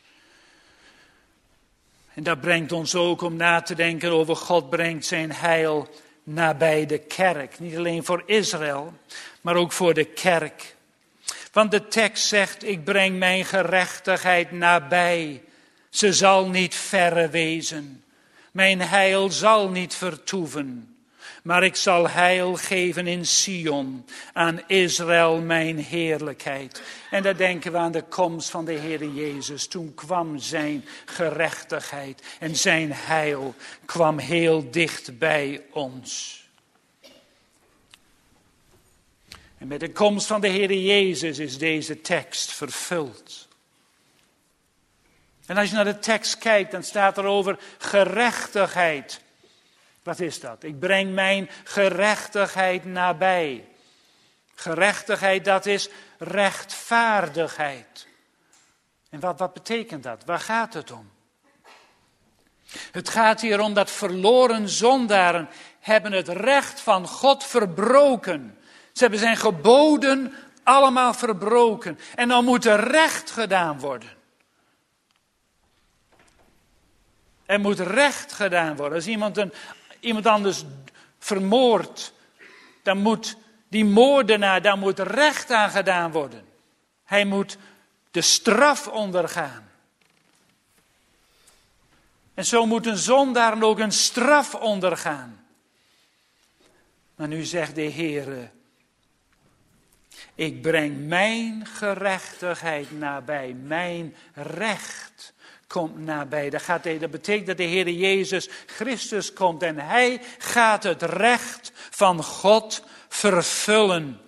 En dat brengt ons ook om na te denken over God brengt zijn heil nabij de kerk. Niet alleen voor Israël, maar ook voor de kerk. Want de tekst zegt, ik breng mijn gerechtigheid nabij. Ze zal niet verre wezen. Mijn heil zal niet vertoeven. Maar ik zal heil geven in Sion, aan Israël mijn heerlijkheid. En dan denken we aan de komst van de Heer Jezus. Toen kwam zijn gerechtigheid en zijn heil kwam heel dicht bij ons. En met de komst van de Heer Jezus is deze tekst vervuld. En als je naar de tekst kijkt, dan staat er over gerechtigheid. Wat is dat? Ik breng mijn gerechtigheid nabij. Gerechtigheid, dat is rechtvaardigheid. En wat, wat betekent dat? Waar gaat het om? Het gaat hier om dat verloren zondaren hebben het recht van God verbroken. Ze hebben zijn geboden allemaal verbroken. En dan moet er recht gedaan worden. Er moet recht gedaan worden. Als iemand, een, iemand anders vermoordt, dan moet die moordenaar, daar moet recht aan gedaan worden. Hij moet de straf ondergaan. En zo moeten zondaren ook een straf ondergaan. Maar nu zegt de Heere, ik breng mijn gerechtigheid nabij, mijn recht komt nabij. Dat, gaat, dat betekent dat de Heere Jezus Christus komt en hij gaat het recht van God vervullen.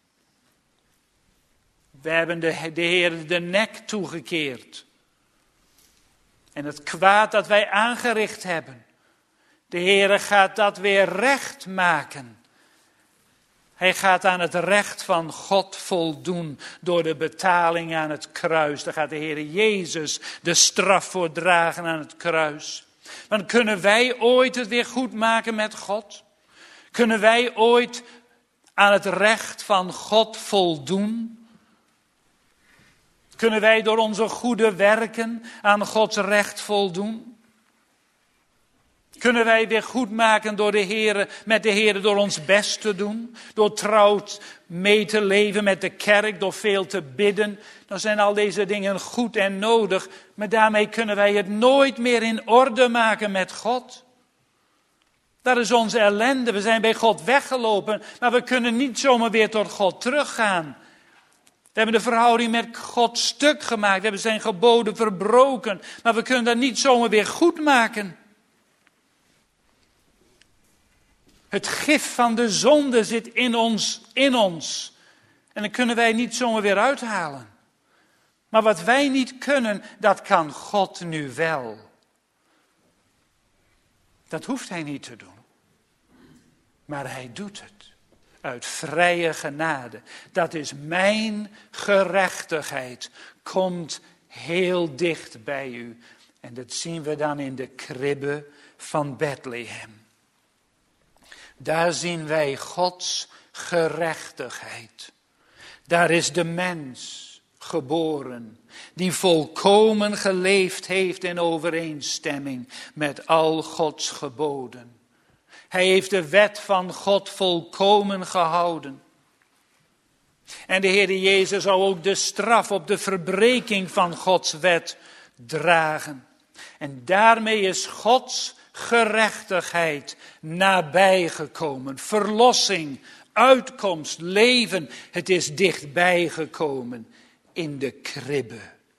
We hebben de, de Heer de nek toegekeerd. En het kwaad dat wij aangericht hebben. De Heer gaat dat weer recht maken. Hij gaat aan het recht van God voldoen door de betaling aan het kruis. Daar gaat de Heer Jezus de straf voor dragen aan het kruis. Want kunnen wij ooit het weer goed maken met God? Kunnen wij ooit aan het recht van God voldoen? Kunnen wij door onze goede werken aan Gods recht voldoen? Kunnen wij weer goed maken door de Heere, met de Heer door ons best te doen? Door trouw mee te leven met de kerk, door veel te bidden. Dan zijn al deze dingen goed en nodig. Maar daarmee kunnen wij het nooit meer in orde maken met God. Dat is onze ellende. We zijn bij God weggelopen, maar we kunnen niet zomaar weer tot God teruggaan. We hebben de verhouding met God stuk gemaakt. We hebben zijn geboden verbroken. Maar we kunnen dat niet zomaar weer goed maken. Het gif van de zonde zit in ons, in ons. En dat kunnen wij niet zomaar weer uithalen. Maar wat wij niet kunnen, dat kan God nu wel. Dat hoeft hij niet te doen. Maar hij doet het. Uit vrije genade. Dat is mijn gerechtigheid. Komt heel dicht bij u. En dat zien we dan in de kribbe van Bethlehem. Daar zien wij Gods gerechtigheid. Daar is de mens geboren. Die volkomen geleefd heeft in overeenstemming met al Gods geboden. Hij heeft de wet van God volkomen gehouden. En de Heer Jezus zou ook de straf op de verbreking van Gods wet dragen. En daarmee is Gods gerechtigheid nabijgekomen. Verlossing, uitkomst, leven. Het is dichtbij gekomen in de kribbe.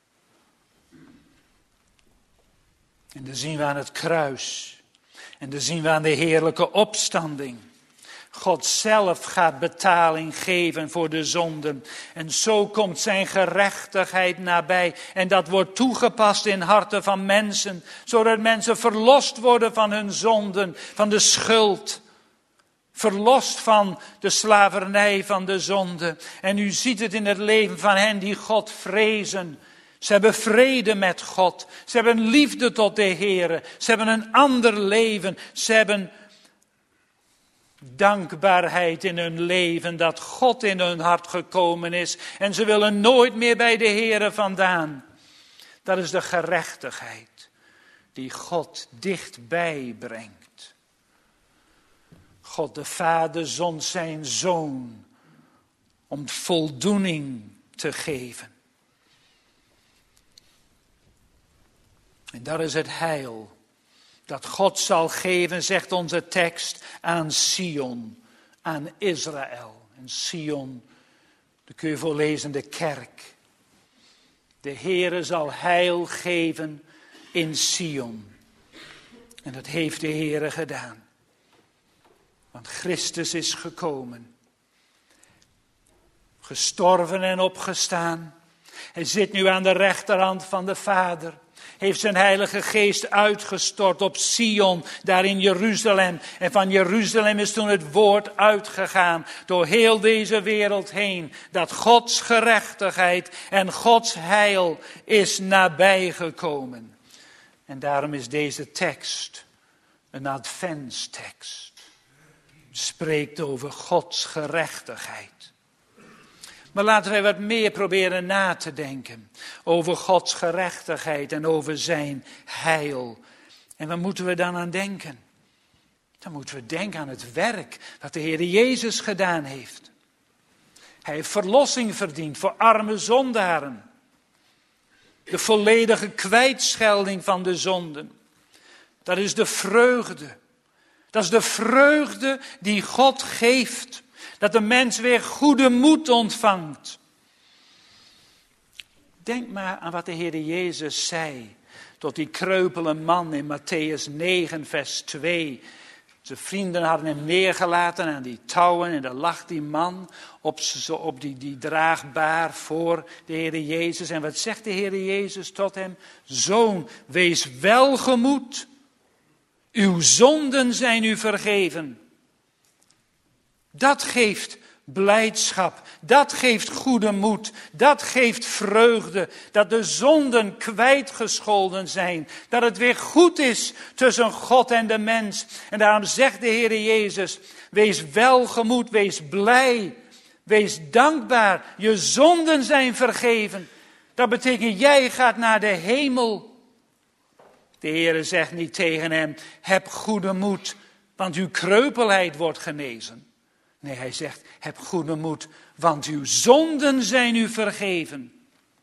En dan zien we aan het kruis. En dan zien we aan de heerlijke opstanding. God zelf gaat betaling geven voor de zonden. En zo komt zijn gerechtigheid nabij. En dat wordt toegepast in harten van mensen. Zodat mensen verlost worden van hun zonden, van de schuld. Verlost van de slavernij van de zonde. En u ziet het in het leven van hen die God vrezen. Ze hebben vrede met God. Ze hebben liefde tot de Heere. Ze hebben een ander leven. Ze hebben dankbaarheid in hun leven dat God in hun hart gekomen is. En ze willen nooit meer bij de Heere vandaan. Dat is de gerechtigheid die God dichtbij brengt. God de Vader zond zijn Zoon om voldoening te geven. En dat is het heil dat God zal geven, zegt onze tekst, aan Sion, aan Israël. En Sion, daar kun je voor lezen, de kerk. De Heere zal heil geven in Sion. En dat heeft de Heere gedaan. Want Christus is gekomen. Gestorven en opgestaan. Hij zit nu aan de rechterhand van de Vader. Heeft zijn heilige geest uitgestort op Sion, daar in Jeruzalem. En van Jeruzalem is toen het woord uitgegaan door heel deze wereld heen. Dat Gods gerechtigheid en Gods heil is nabijgekomen. En daarom is deze tekst een adventstekst. Spreekt over Gods gerechtigheid. Maar laten wij wat meer proberen na te denken over Gods gerechtigheid en over zijn heil. En waar moeten we dan aan denken? Dan moeten we denken aan het werk dat de Heer Jezus gedaan heeft. Hij heeft verlossing verdiend voor arme zondaren. De volledige kwijtschelding van de zonden. Dat is de vreugde. Dat is de vreugde die God geeft. Dat de mens weer goede moed ontvangt. Denk maar aan wat de Heer Jezus zei tot die kreupele man in Mattheüs negen vers twee. Zijn vrienden hadden hem neergelaten aan die touwen en daar lag die man op, op die, die draagbaar voor de Heer Jezus. En wat zegt de Heer Jezus tot hem? Zoon, wees welgemoed. Uw zonden zijn u vergeven. Dat geeft blijdschap. Dat geeft goede moed. Dat geeft vreugde. Dat de zonden kwijtgescholden zijn. Dat het weer goed is tussen God en de mens. En daarom zegt de Heer Jezus, wees welgemoed, wees blij. Wees dankbaar. Je zonden zijn vergeven. Dat betekent, jij gaat naar de hemel. De Heer zegt niet tegen hem, heb goede moed, want uw kreupelheid wordt genezen. Nee, hij zegt, heb goede moed, want uw zonden zijn u vergeven.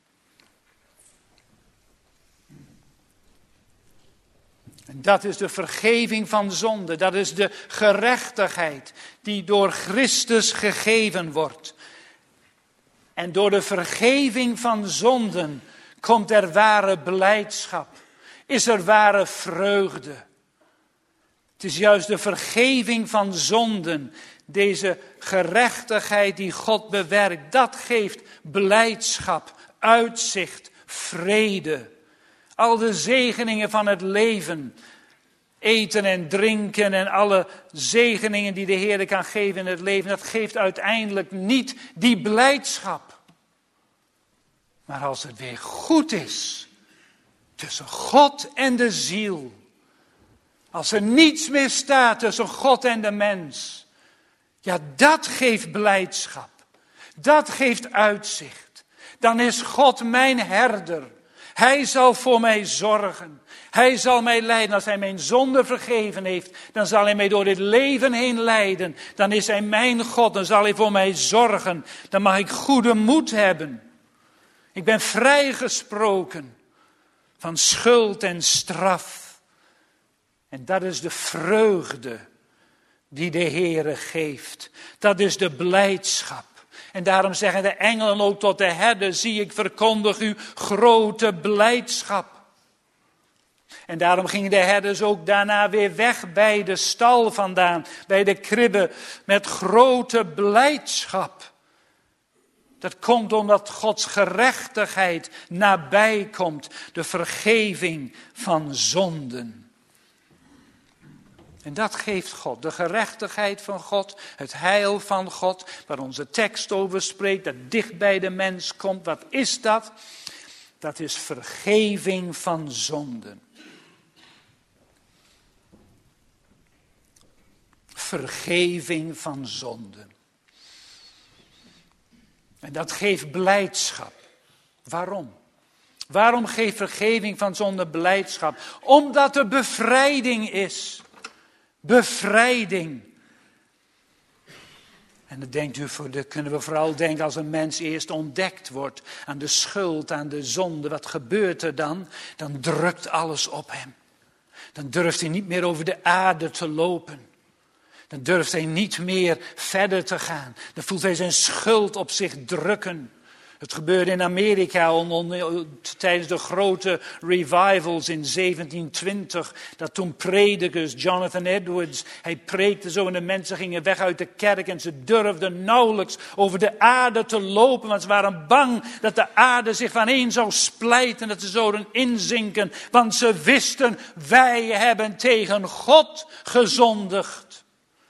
En dat is de vergeving van zonde, dat is de gerechtigheid die door Christus gegeven wordt. En door de vergeving van zonden komt er ware blijdschap. Is er ware vreugde. Het is juist de vergeving van zonden, deze gerechtigheid die God bewerkt, dat geeft blijdschap, uitzicht, vrede. Al de zegeningen van het leven, eten en drinken en alle zegeningen die de Heer kan geven in het leven, dat geeft uiteindelijk niet die blijdschap. Maar als het weer goed is, tussen God en de ziel. Als er niets meer staat tussen God en de mens. Ja, dat geeft blijdschap. Dat geeft uitzicht. Dan is God mijn herder. Hij zal voor mij zorgen. Hij zal mij leiden. Als hij mijn zonde vergeven heeft, dan zal hij mij door dit leven heen leiden. Dan is hij mijn God. Dan zal hij voor mij zorgen. Dan mag ik goede moed hebben. Ik ben vrijgesproken van schuld en straf. En dat is de vreugde die de Heere geeft. Dat is de blijdschap. En daarom zeggen de engelen ook tot de herder, zie ik verkondig u grote blijdschap. En daarom gingen de herders ook daarna weer weg bij de stal vandaan, bij de kribbe, met grote blijdschap. Dat komt omdat Gods gerechtigheid nabij komt, de vergeving van zonden. En dat geeft God, de gerechtigheid van God, het heil van God, waar onze tekst over spreekt, dat dicht bij de mens komt. Wat is dat? Dat is vergeving van zonden. Vergeving van zonden. En dat geeft blijdschap. Waarom? Waarom geeft vergeving van zonden blijdschap? Omdat er bevrijding is. Bevrijding. En dan denkt u, dat kunnen we vooral denken als een mens eerst ontdekt wordt aan de schuld, aan de zonde. Wat gebeurt er dan? Dan drukt alles op hem. Dan durft hij niet meer over de aarde te lopen. Dan durft hij niet meer verder te gaan. Dan voelt hij zijn schuld op zich drukken. Het gebeurde in Amerika on, on, tijdens de grote revivals in zeventien twintig. Dat toen predikers, Jonathan Edwards, hij preekte zo en de mensen gingen weg uit de kerk. En ze durfden nauwelijks over de aarde te lopen. Want ze waren bang dat de aarde zich vaneen zou splijten. Dat ze zouden inzinken. Want ze wisten, wij hebben tegen God gezondigd.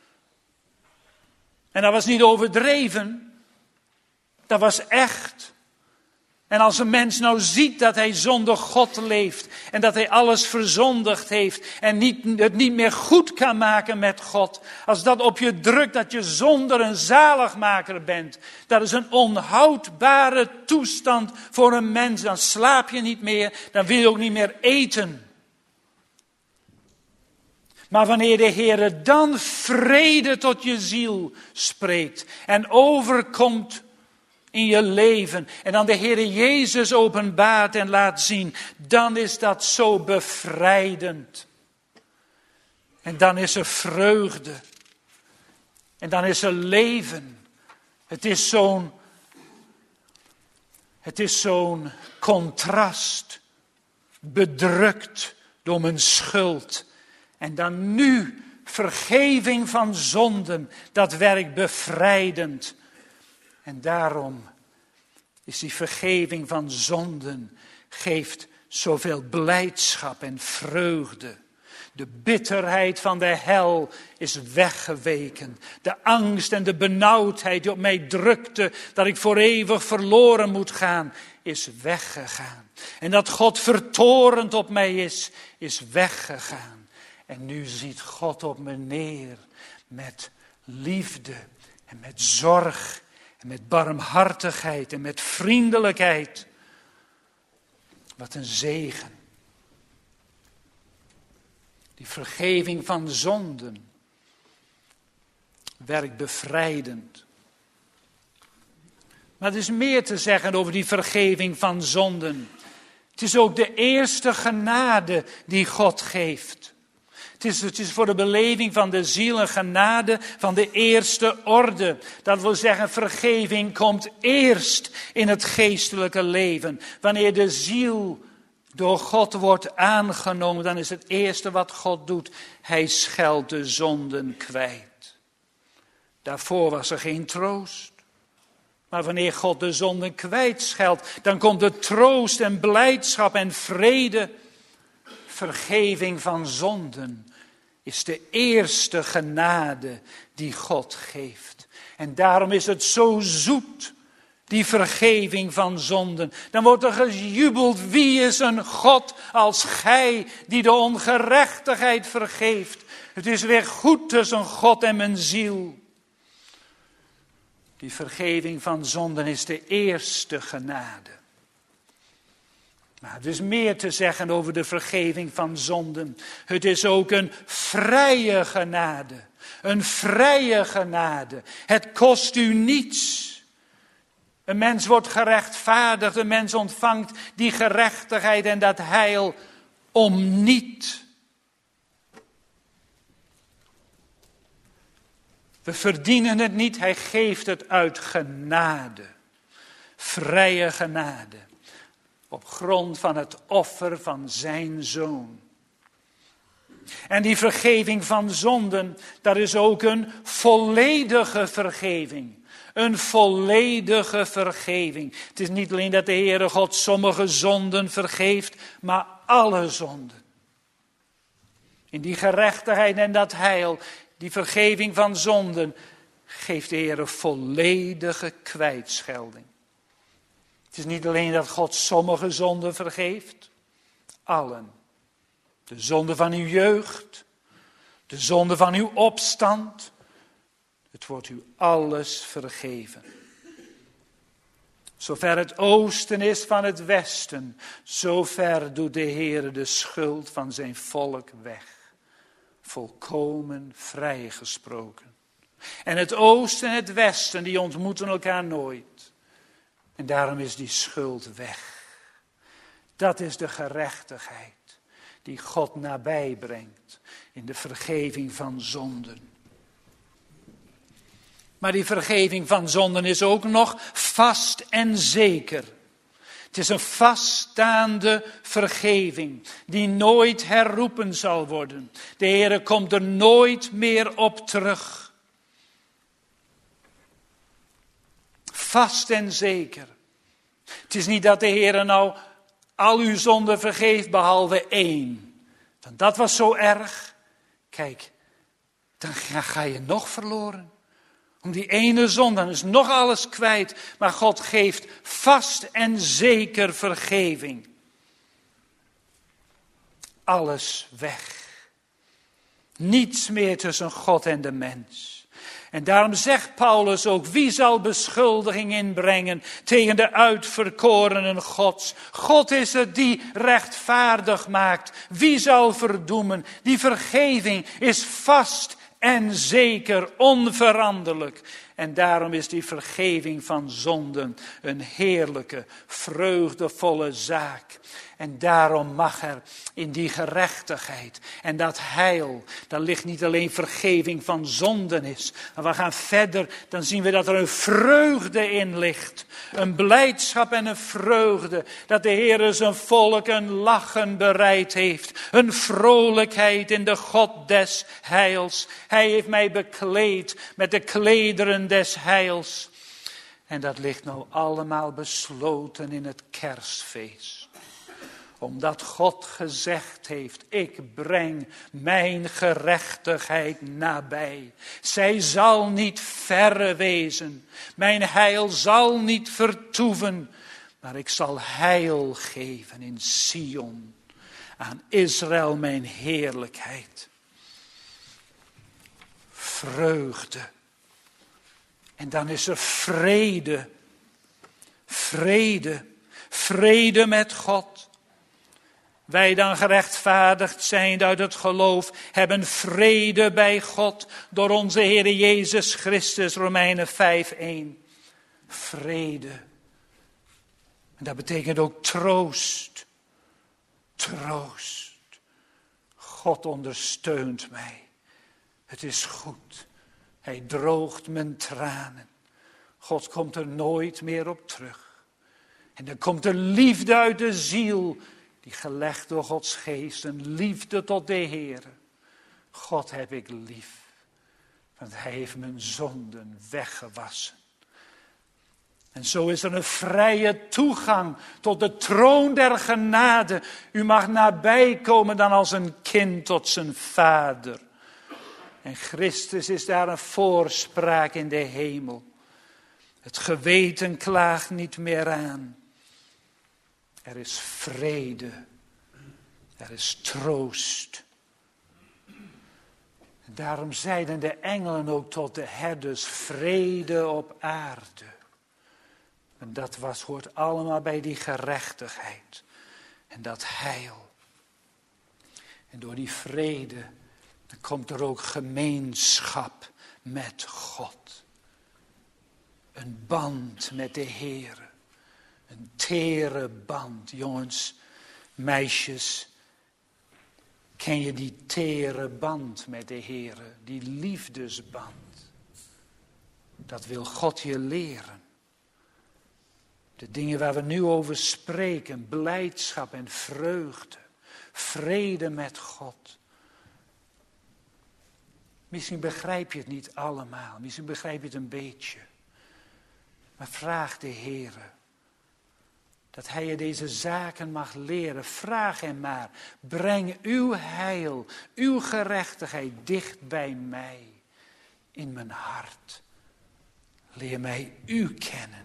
En dat was niet overdreven. Dat was echt. En als een mens nou ziet dat hij zonder God leeft en dat hij alles verzondigd heeft en niet, het niet meer goed kan maken met God. Als dat op je drukt dat je zonder een zaligmaker bent. Dat is een onhoudbare toestand voor een mens. Dan slaap je niet meer, dan wil je ook niet meer eten. Maar wanneer de Heere dan vrede tot je ziel spreekt en overkomt in je leven en dan de Heere Jezus openbaart en laat zien, dan is dat zo bevrijdend. En dan is er vreugde. En dan is er leven. Het is zo'n, het is zo'n contrast. Bedrukt door mijn schuld. En dan nu vergeving van zonden. Dat werkt bevrijdend. En daarom is die vergeving van zonden, geeft zoveel blijdschap en vreugde. De bitterheid van de hel is weggeweken. De angst en de benauwdheid die op mij drukte, dat ik voor eeuwig verloren moet gaan, is weggegaan. En dat God vertorend op mij is, is weggegaan. En nu ziet God op me neer met liefde en met zorg en met barmhartigheid en met vriendelijkheid. Wat een zegen. Die vergeving van zonden werkt bevrijdend. Maar er is meer te zeggen over die vergeving van zonden. Het is ook de eerste genade die God geeft. Het is, het is voor de beleving van de ziel een genade van de eerste orde. Dat wil zeggen, vergeving komt eerst in het geestelijke leven. Wanneer de ziel door God wordt aangenomen, dan is het eerste wat God doet. Hij scheldt de zonden kwijt. Daarvoor was er geen troost. Maar wanneer God de zonden kwijtscheldt, dan komt er troost en blijdschap en vrede. Vergeving van zonden is de eerste genade die God geeft. En daarom is het zo zoet, die vergeving van zonden. Dan wordt er gejubeld, wie is een God als gij die de ongerechtigheid vergeeft. Het is weer goed tussen God en mijn ziel. Die vergeving van zonden is de eerste genade. Maar er is meer te zeggen over de vergeving van zonden. Het is ook een vrije genade. Een vrije genade. Het kost u niets. Een mens wordt gerechtvaardigd. Een mens ontvangt die gerechtigheid en dat heil om niet. We verdienen het niet. Hij geeft het uit genade. Vrije genade. Op grond van het offer van zijn zoon. En die vergeving van zonden, dat is ook een volledige vergeving. Een volledige vergeving. Het is niet alleen dat de Heere God sommige zonden vergeeft, maar alle zonden. In die gerechtigheid en dat heil, die vergeving van zonden, geeft de Heere volledige kwijtschelding. Het is niet alleen dat God sommige zonden vergeeft, allen. De zonde van uw jeugd, de zonde van uw opstand. Het wordt u alles vergeven. Zover het oosten is van het westen, zover doet de Heere de schuld van zijn volk weg. Volkomen vrijgesproken. En het oosten en het westen, die ontmoeten elkaar nooit. En daarom is die schuld weg. Dat is de gerechtigheid die God nabij brengt in de vergeving van zonden. Maar die vergeving van zonden is ook nog vast en zeker. Het is een vaststaande vergeving die nooit herroepen zal worden. De Heere komt er nooit meer op terug. Vast en zeker. Het is niet dat de Heere nou al uw zonden vergeeft behalve één. Want dat was zo erg. Kijk, dan ga je nog verloren. Om die ene zonde, dan is nog alles kwijt. Maar God geeft vast en zeker vergeving. Alles weg. Niets meer tussen God en de mens. En daarom zegt Paulus ook, wie zal beschuldiging inbrengen tegen de uitverkorenen Gods? God is het die rechtvaardig maakt. Wie zal verdoemen? Die vergeving is vast en zeker, onveranderlijk. En daarom is die vergeving van zonden een heerlijke, vreugdevolle zaak. En daarom mag er in die gerechtigheid en dat heil, daar ligt niet alleen vergeving van zonden is. Maar we gaan verder, dan zien we dat er een vreugde in ligt. Een blijdschap en een vreugde. Dat de Heer zijn volk een lachen bereid heeft. Een vrolijkheid in de God des heils. Hij heeft mij bekleed met de klederen des heils. En dat ligt nou allemaal besloten in het kerstfeest. Omdat God gezegd heeft, ik breng mijn gerechtigheid nabij. Zij zal niet verre wezen. Mijn heil zal niet vertoeven. Maar ik zal heil geven in Sion. Aan Israël mijn heerlijkheid. Vreugde. En dan is er vrede. Vrede. Vrede met God. Wij dan gerechtvaardigd zijn uit het geloof, hebben vrede bij God door onze Heer Jezus Christus, Romeinen vijf één. Vrede. En dat betekent ook troost. Troost. God ondersteunt mij. Het is goed. Hij droogt mijn tranen. God komt er nooit meer op terug. En dan komt er liefde uit de ziel, die gelegd door Gods geest, een liefde tot de Heer. God heb ik lief, want hij heeft mijn zonden weggewassen. En zo is er een vrije toegang tot de troon der genade. U mag nabij komen dan als een kind tot zijn vader. En Christus is daar een voorspraak in de hemel. Het geweten klaagt niet meer aan. Er is vrede. Er is troost. En daarom zeiden de engelen ook tot de herders, vrede op aarde. En dat was, hoort allemaal bij die gerechtigheid. En dat heil. En door die vrede, dan komt er ook gemeenschap met God. Een band met de Heer. Een tere band, jongens, meisjes. Ken je die tere band met de Heer? Die liefdesband. Dat wil God je leren. De dingen waar we nu over spreken, blijdschap en vreugde, vrede met God. Misschien begrijp je het niet allemaal, misschien begrijp je het een beetje. Maar vraag de Heer dat hij je deze zaken mag leren. Vraag hem maar, breng uw heil, uw gerechtigheid dicht bij mij, in mijn hart. Leer mij u kennen.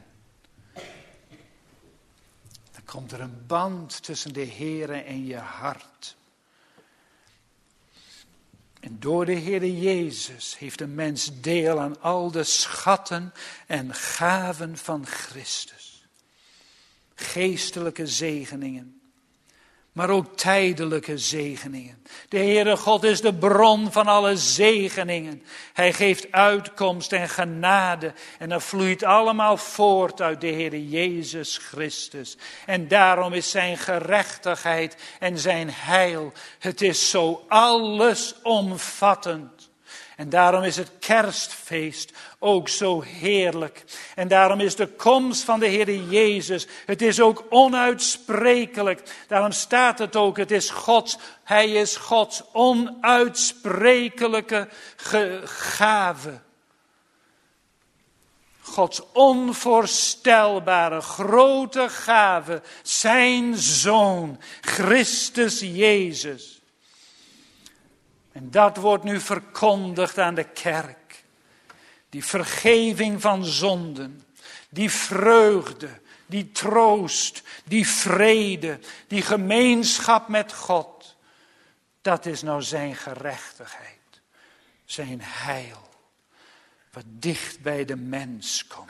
Dan komt er een band tussen de Heere en je hart. En door de Heere Jezus heeft een mens deel aan al de schatten en gaven van Christus. Geestelijke zegeningen, maar ook tijdelijke zegeningen. De Heere God is de bron van alle zegeningen. Hij geeft uitkomst en genade en dat vloeit allemaal voort uit de Heere Jezus Christus. En daarom is zijn gerechtigheid en zijn heil, het is zo allesomvattend. En daarom is het kerstfeest ook zo heerlijk. En daarom is de komst van de Heer Jezus, het is ook onuitsprekelijk. Daarom staat het ook, het is Gods, hij is Gods onuitsprekelijke gave. Gods onvoorstelbare grote gave, zijn Zoon, Christus Jezus. En dat wordt nu verkondigd aan de kerk. Die vergeving van zonden, die vreugde, die troost, die vrede, die gemeenschap met God. Dat is nou zijn gerechtigheid, zijn heil, wat dicht bij de mens komt.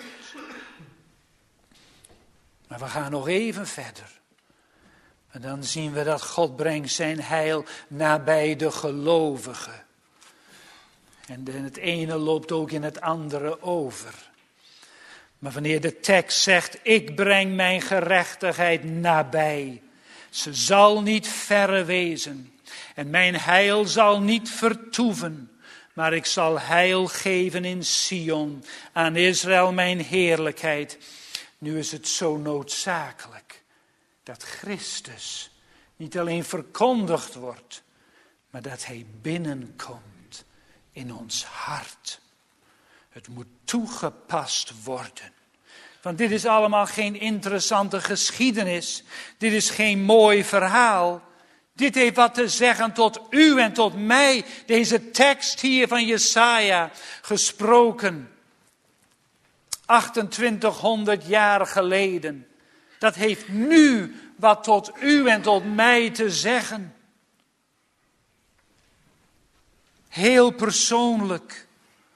Maar we gaan nog even verder. En dan zien we dat God brengt zijn heil nabij de gelovigen. En het ene loopt ook in het andere over. Maar wanneer de tekst zegt, ik breng mijn gerechtigheid nabij. Ze zal niet verre wezen. En mijn heil zal niet vertoeven. Maar ik zal heil geven in Sion. Aan Israël mijn heerlijkheid. Nu is het zo noodzakelijk dat Christus niet alleen verkondigd wordt. Maar dat hij binnenkomt in ons hart. Het moet toegepast worden. Want dit is allemaal geen interessante geschiedenis. Dit is geen mooi verhaal. Dit heeft wat te zeggen tot u en tot mij. Deze tekst hier van Jesaja, gesproken achtentwintighonderd jaar geleden. Dat heeft nu wat tot u en tot mij te zeggen. Heel persoonlijk.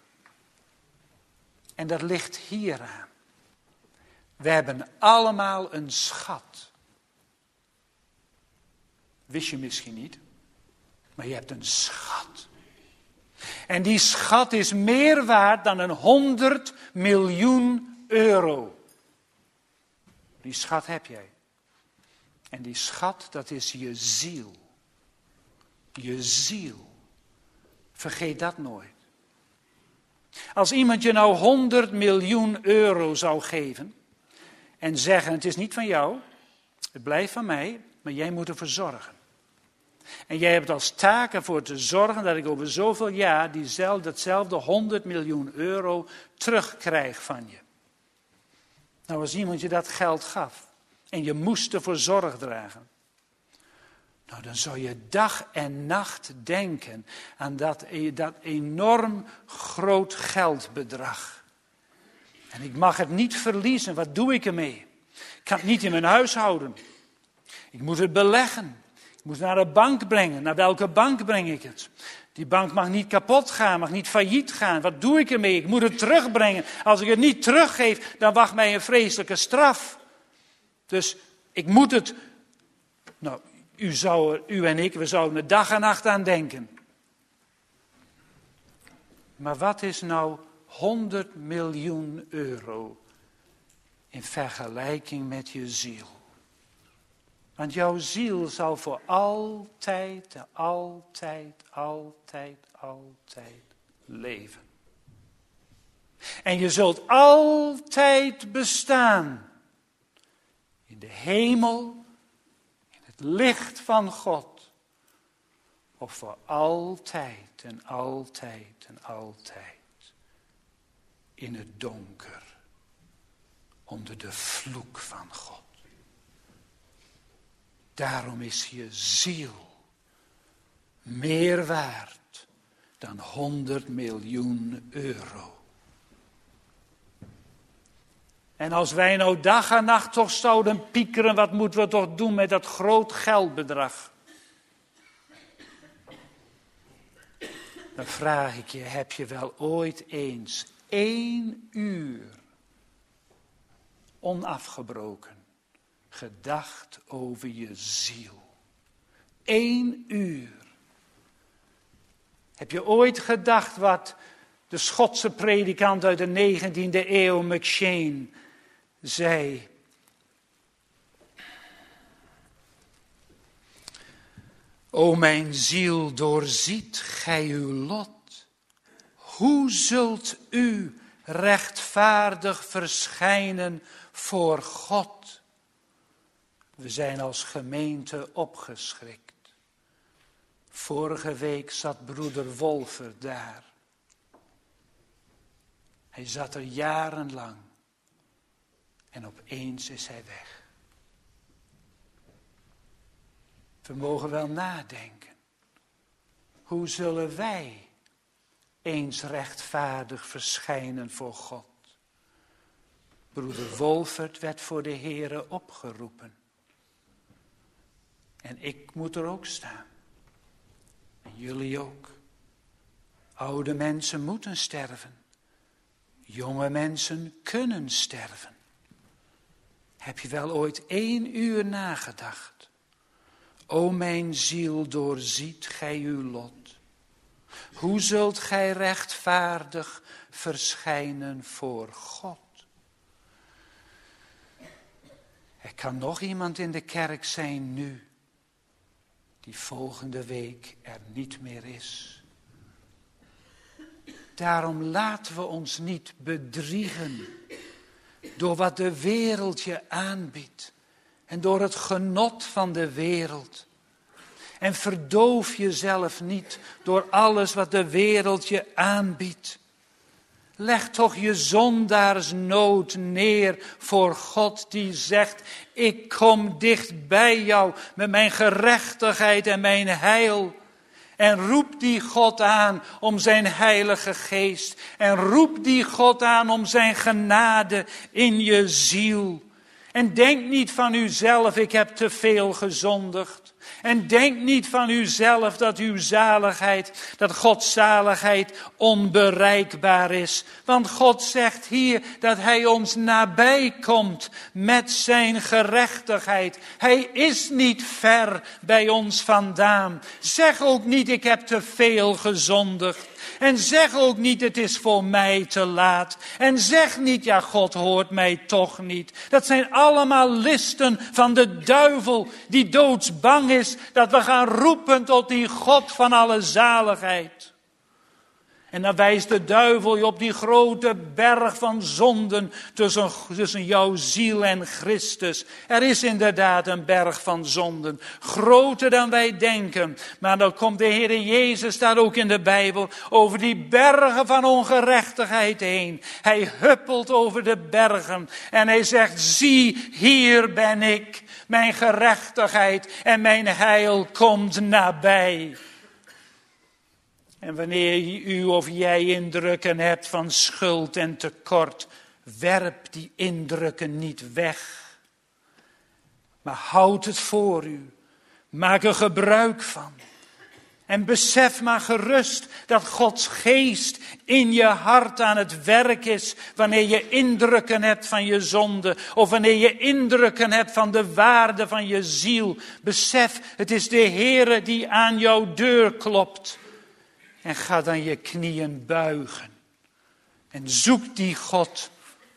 En dat ligt hieraan. We hebben allemaal een schat. Wist je misschien niet. Maar je hebt een schat. En die schat is meer waard dan een honderd miljoen euro. Die schat heb jij. En die schat, dat is je ziel. Je ziel. Vergeet dat nooit. Als iemand je nou honderd miljoen euro zou geven en zeggen, het is niet van jou, het blijft van mij, maar jij moet ervoor zorgen. En jij hebt als taak ervoor te zorgen dat ik over zoveel jaar diezelfde, datzelfde honderd miljoen euro terugkrijg van je. Nou, als iemand je dat geld gaf en je moest ervoor zorg dragen. Nou, dan zou je dag en nacht denken aan dat, dat enorm groot geldbedrag. En ik mag het niet verliezen, wat doe ik ermee? Ik kan het niet in mijn huis houden. Ik moet het beleggen. Ik moet het naar de bank brengen. Naar welke bank breng ik het? Die bank mag niet kapot gaan, mag niet failliet gaan. Wat doe ik ermee? Ik moet het terugbrengen. Als ik het niet teruggeef, dan wacht mij een vreselijke straf. Dus ik moet het... Nou, u, zou, u en ik, we zouden er dag en nacht aan denken. Maar wat is nou honderd miljoen euro in vergelijking met je ziel? Want jouw ziel zal voor altijd, altijd, altijd, altijd leven. En je zult altijd bestaan in de hemel, in het licht van God. Of voor altijd en altijd en altijd in het donker, onder de vloek van God. Daarom is je ziel meer waard dan honderd miljoen euro. En als wij nou dag en nacht toch zouden piekeren, wat moeten we toch doen met dat groot geldbedrag? Dan vraag ik je, heb je wel ooit eens één uur onafgebroken gedacht over je ziel? Eén uur. Heb je ooit gedacht wat de Schotse predikant uit de negentiende eeuw, McCheyne, zei? O mijn ziel, doorziet gij uw lot. Hoe zult u rechtvaardig verschijnen voor God? We zijn als gemeente opgeschrikt. Vorige week zat broeder Wolfer daar. Hij zat er jarenlang. En opeens is hij weg. We mogen wel nadenken. Hoe zullen wij eens rechtvaardig verschijnen voor God? Broeder Wolfert werd voor de Here opgeroepen. En ik moet er ook staan. En jullie ook. Oude mensen moeten sterven. Jonge mensen kunnen sterven. Heb je wel ooit één uur nagedacht? O mijn ziel, doorziet gij uw lot. Hoe zult gij rechtvaardig verschijnen voor God? Er kan nog iemand in de kerk zijn nu, die volgende week er niet meer is. Daarom laten we ons niet bedriegen door wat de wereld je aanbiedt en door het genot van de wereld. En verdoof jezelf niet door alles wat de wereld je aanbiedt. Leg toch je zondaarsnood neer voor God die zegt, ik kom dicht bij jou met mijn gerechtigheid en mijn heil. En roep die God aan om zijn heilige geest. En roep die God aan om zijn genade in je ziel. En denk niet van uzelf, ik heb te veel gezondigd. En denk niet van uzelf dat uw zaligheid, dat Gods zaligheid onbereikbaar is. Want God zegt hier dat hij ons nabij komt met zijn gerechtigheid. Hij is niet ver bij ons vandaan. Zeg ook niet, ik heb te veel gezondigd. En zeg ook niet, het is voor mij te laat. En zeg niet, ja, God hoort mij toch niet. Dat zijn allemaal listen van de duivel die doodsbang is dat we gaan roepen tot die God van alle zaligheid. En dan wijst de duivel je op die grote berg van zonden tussen, tussen jouw ziel en Christus. Er is inderdaad een berg van zonden, groter dan wij denken. Maar dan komt de Heer Jezus daar ook in de Bijbel over die bergen van ongerechtigheid heen. Hij huppelt over de bergen en hij zegt, zie, hier ben ik. Mijn gerechtigheid en mijn heil komt nabij. En wanneer u of jij indrukken hebt van schuld en tekort, werp die indrukken niet weg. Maar houd het voor u. Maak er gebruik van. En besef maar gerust dat Gods geest in je hart aan het werk is. Wanneer je indrukken hebt van je zonde. Of wanneer je indrukken hebt van de waarde van je ziel. Besef, het is de Heere die aan jouw deur klopt. En ga dan je knieën buigen. En zoek die God.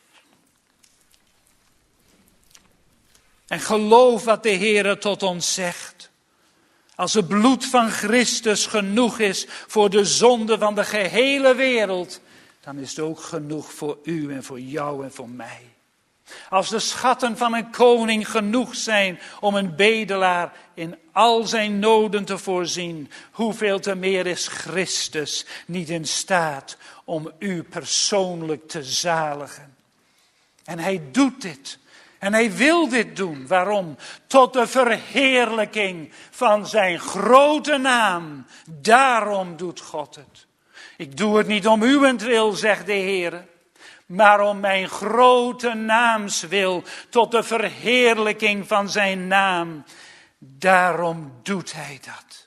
En geloof wat de Heere tot ons zegt. Als het bloed van Christus genoeg is voor de zonde van de gehele wereld, dan is het ook genoeg voor u en voor jou en voor mij. Als de schatten van een koning genoeg zijn om een bedelaar in al zijn noden te voorzien, hoeveel te meer is Christus niet in staat om u persoonlijk te zaligen. En hij doet dit. En hij wil dit doen. Waarom? Tot de verheerlijking van zijn grote naam. Daarom doet God het. Ik doe het niet om uwentwil, zegt de Heer, maar om mijn grote naams wil, tot de verheerlijking van zijn naam. Daarom doet hij dat.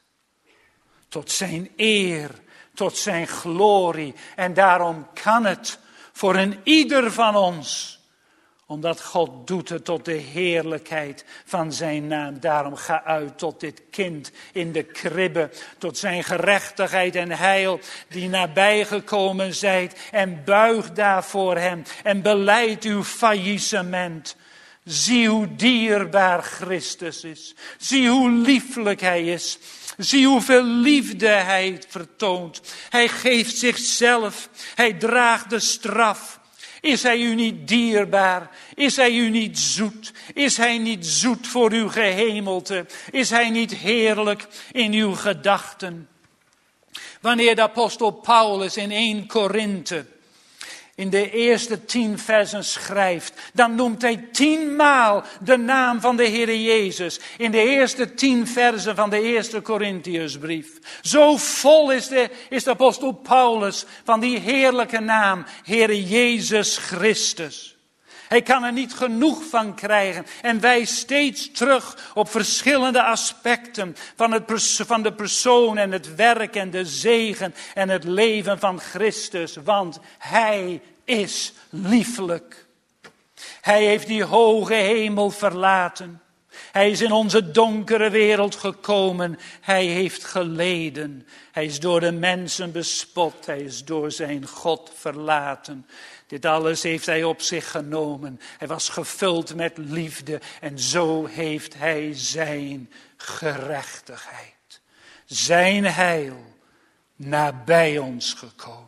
Tot zijn eer, tot zijn glorie. En daarom kan het voor een ieder van ons. Omdat God doet het tot de heerlijkheid van zijn naam. Daarom ga uit tot dit kind in de kribbe. Tot zijn gerechtigheid en heil die nabijgekomen zijt. En buig daar voor hem. En belijd uw faillissement. Zie hoe dierbaar Christus is. Zie hoe lieflijk hij is. Zie hoeveel liefde hij vertoont. Hij geeft zichzelf. Hij draagt de straf. Is hij u niet dierbaar? Is hij u niet zoet? Is hij niet zoet voor uw gehemelte? Is hij niet heerlijk in uw gedachten? Wanneer de apostel Paulus in eerste Korinthe in de eerste tien versen schrijft, dan noemt hij tienmaal de naam van de Heer Jezus. In de eerste tien versen van de eerste Korintiërsbrief. Zo vol is de, is de apostel Paulus van die heerlijke naam, Heer Jezus Christus. Hij kan er niet genoeg van krijgen en wijst steeds terug op verschillende aspecten van, het, van de persoon en het werk en de zegen en het leven van Christus. Want hij is lieflijk. Hij heeft die hoge hemel verlaten. Hij is in onze donkere wereld gekomen. Hij heeft geleden. Hij is door de mensen bespot. Hij is door zijn God verlaten. Dit alles heeft hij op zich genomen. Hij was gevuld met liefde. En zo heeft hij zijn gerechtigheid, zijn heil nabij ons gekomen.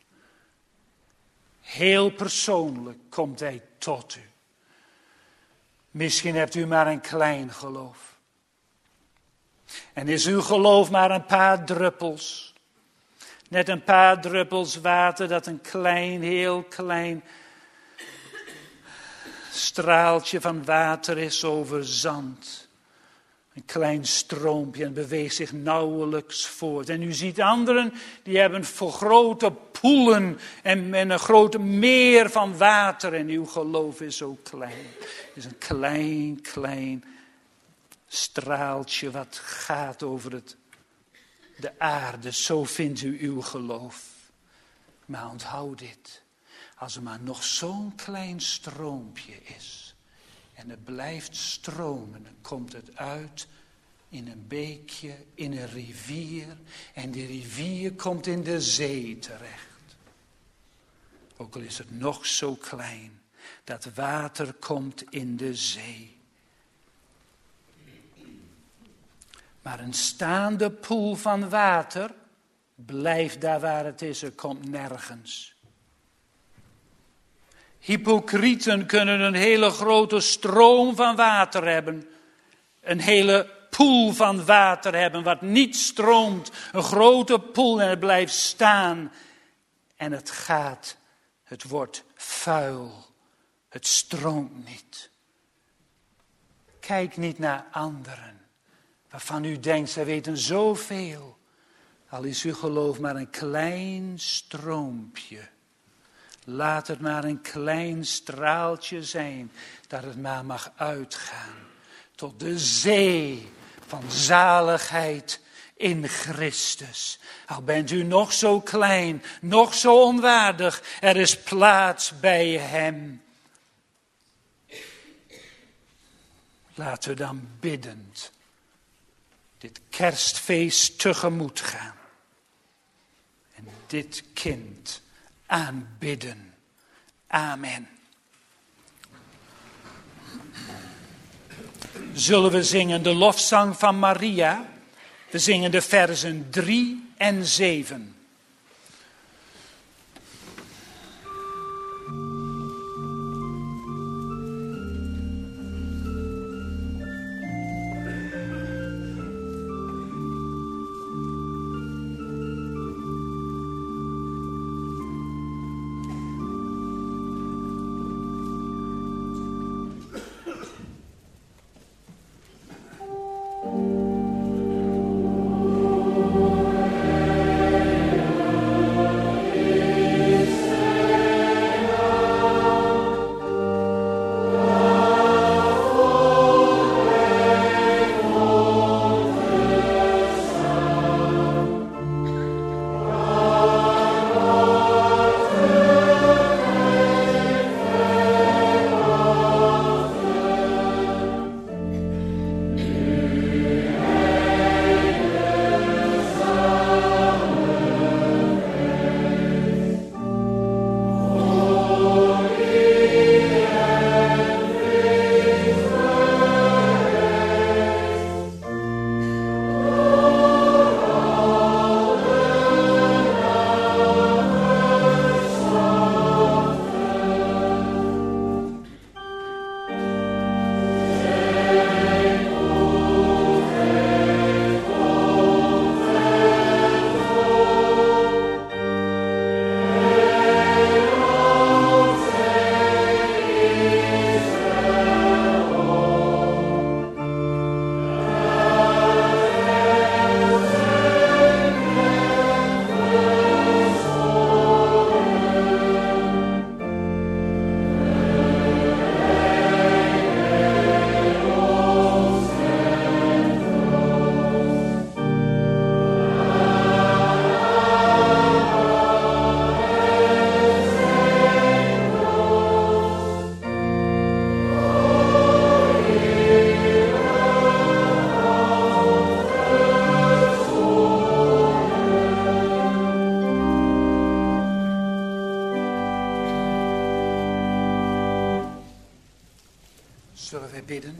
Heel persoonlijk komt hij tot u. Misschien hebt u maar een klein geloof. En is uw geloof maar een paar druppels. Net een paar druppels water dat een klein, heel klein straaltje van water is over zand. Een klein stroompje en beweegt zich nauwelijks voort. En u ziet anderen, die hebben voor grote poelen en, en een grote meer van water. En uw geloof is zo klein. Het is een klein, klein straaltje wat gaat over het, de aarde. Zo vindt u uw geloof. Maar onthoud dit. Als er maar nog zo'n klein stroompje is. En het blijft stromen, dan komt het uit in een beekje, in een rivier. En die rivier komt in de zee terecht. Ook al is het nog zo klein, dat water komt in de zee. Maar een staande poel van water blijft daar waar het is, er komt nergens. Hypocrieten kunnen een hele grote stroom van water hebben. Een hele poel van water hebben wat niet stroomt. Een grote poel en het blijft staan. En het gaat, het wordt vuil. Het stroomt niet. Kijk niet naar anderen. Waarvan u denkt, zij weten zoveel. Al is uw geloof maar een klein stroompje. Laat het maar een klein straaltje zijn, dat het maar mag uitgaan tot de zee van zaligheid in Christus. Al bent u nog zo klein, nog zo onwaardig, er is plaats bij hem. Laten we dan biddend dit kerstfeest tegemoet gaan. En dit kind aanbidden. Amen. Zullen we zingen de lofzang van Maria? We zingen de versen drie en zeven. Zullen wij bidden?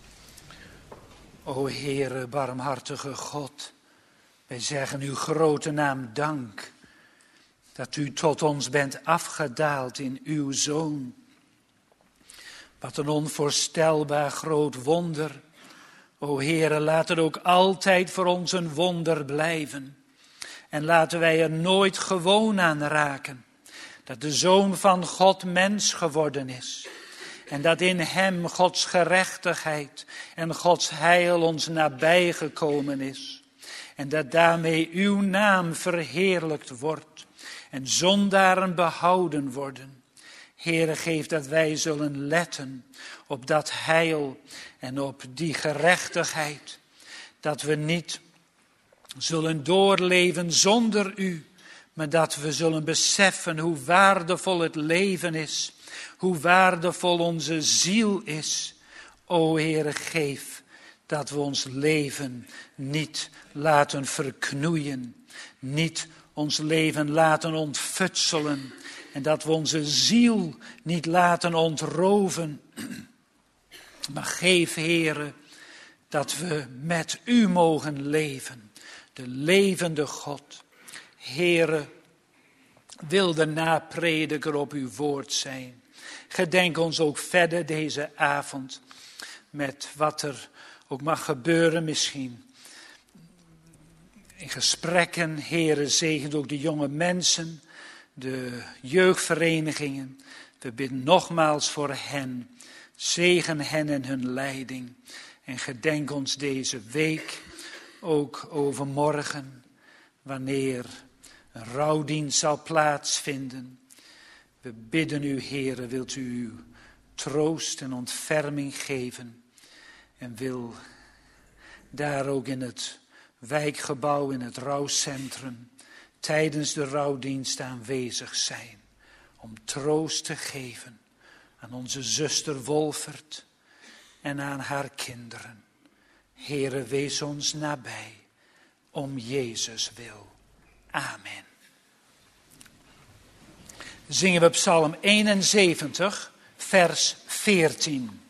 O Heere, barmhartige God, wij zeggen uw grote naam dank, dat u tot ons bent afgedaald in uw Zoon. Wat een onvoorstelbaar groot wonder. O Heere, laat het ook altijd voor ons een wonder blijven. En laten wij er nooit gewoon aan raken, dat de Zoon van God mens geworden is. En dat in hem Gods gerechtigheid en Gods heil ons nabijgekomen is. En dat daarmee uw naam verheerlijkt wordt en zondaren behouden worden. Heere, geef dat wij zullen letten op dat heil en op die gerechtigheid. Dat we niet zullen doorleven zonder u, maar dat we zullen beseffen hoe waardevol het leven is. Hoe waardevol onze ziel is. O Heere, geef dat we ons leven niet laten verknoeien. Niet ons leven laten ontfutselen. En dat we onze ziel niet laten ontroven. Maar geef, Heere, dat we met u mogen leven. De levende God. Heere, wil de naprediker op uw woord zijn. Gedenk ons ook verder deze avond met wat er ook mag gebeuren misschien. In gesprekken, Heere, zegent ook de jonge mensen, de jeugdverenigingen. We bidden nogmaals voor hen. Zegen hen en hun leiding. En gedenk ons deze week, ook overmorgen, wanneer een rouwdienst zal plaatsvinden. We bidden u, Heere, wilt u uw troost en ontferming geven. En wil daar ook in het wijkgebouw, in het rouwcentrum, tijdens de rouwdienst aanwezig zijn. Om troost te geven aan onze zuster Wolfert en aan haar kinderen. Heere, wees ons nabij, om Jezus wil. Amen. Zingen we Psalm eenenzeventig, vers veertien.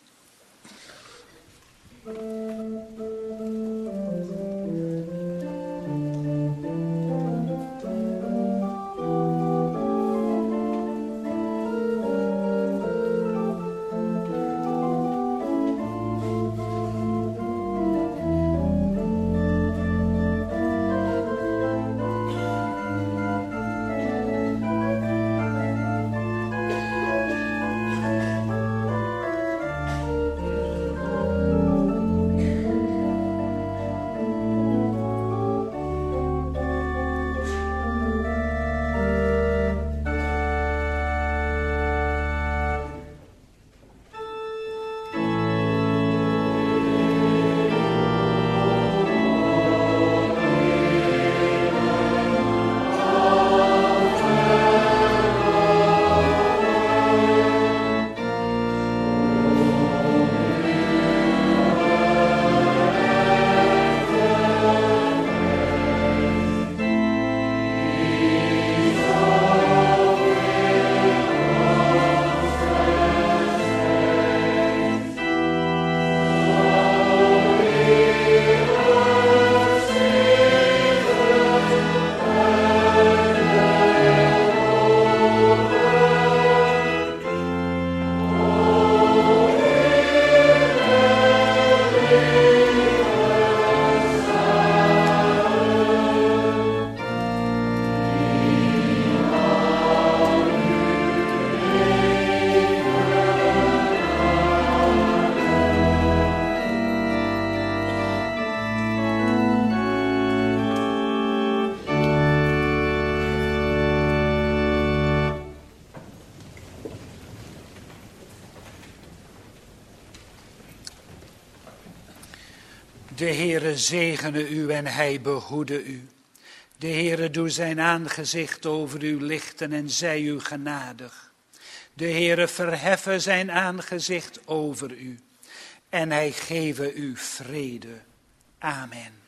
De Heere zegene u en hij behoede u. De Heere doe zijn aangezicht over u lichten en zij u genadig. De Heere verheffe zijn aangezicht over u en hij geve u vrede. Amen.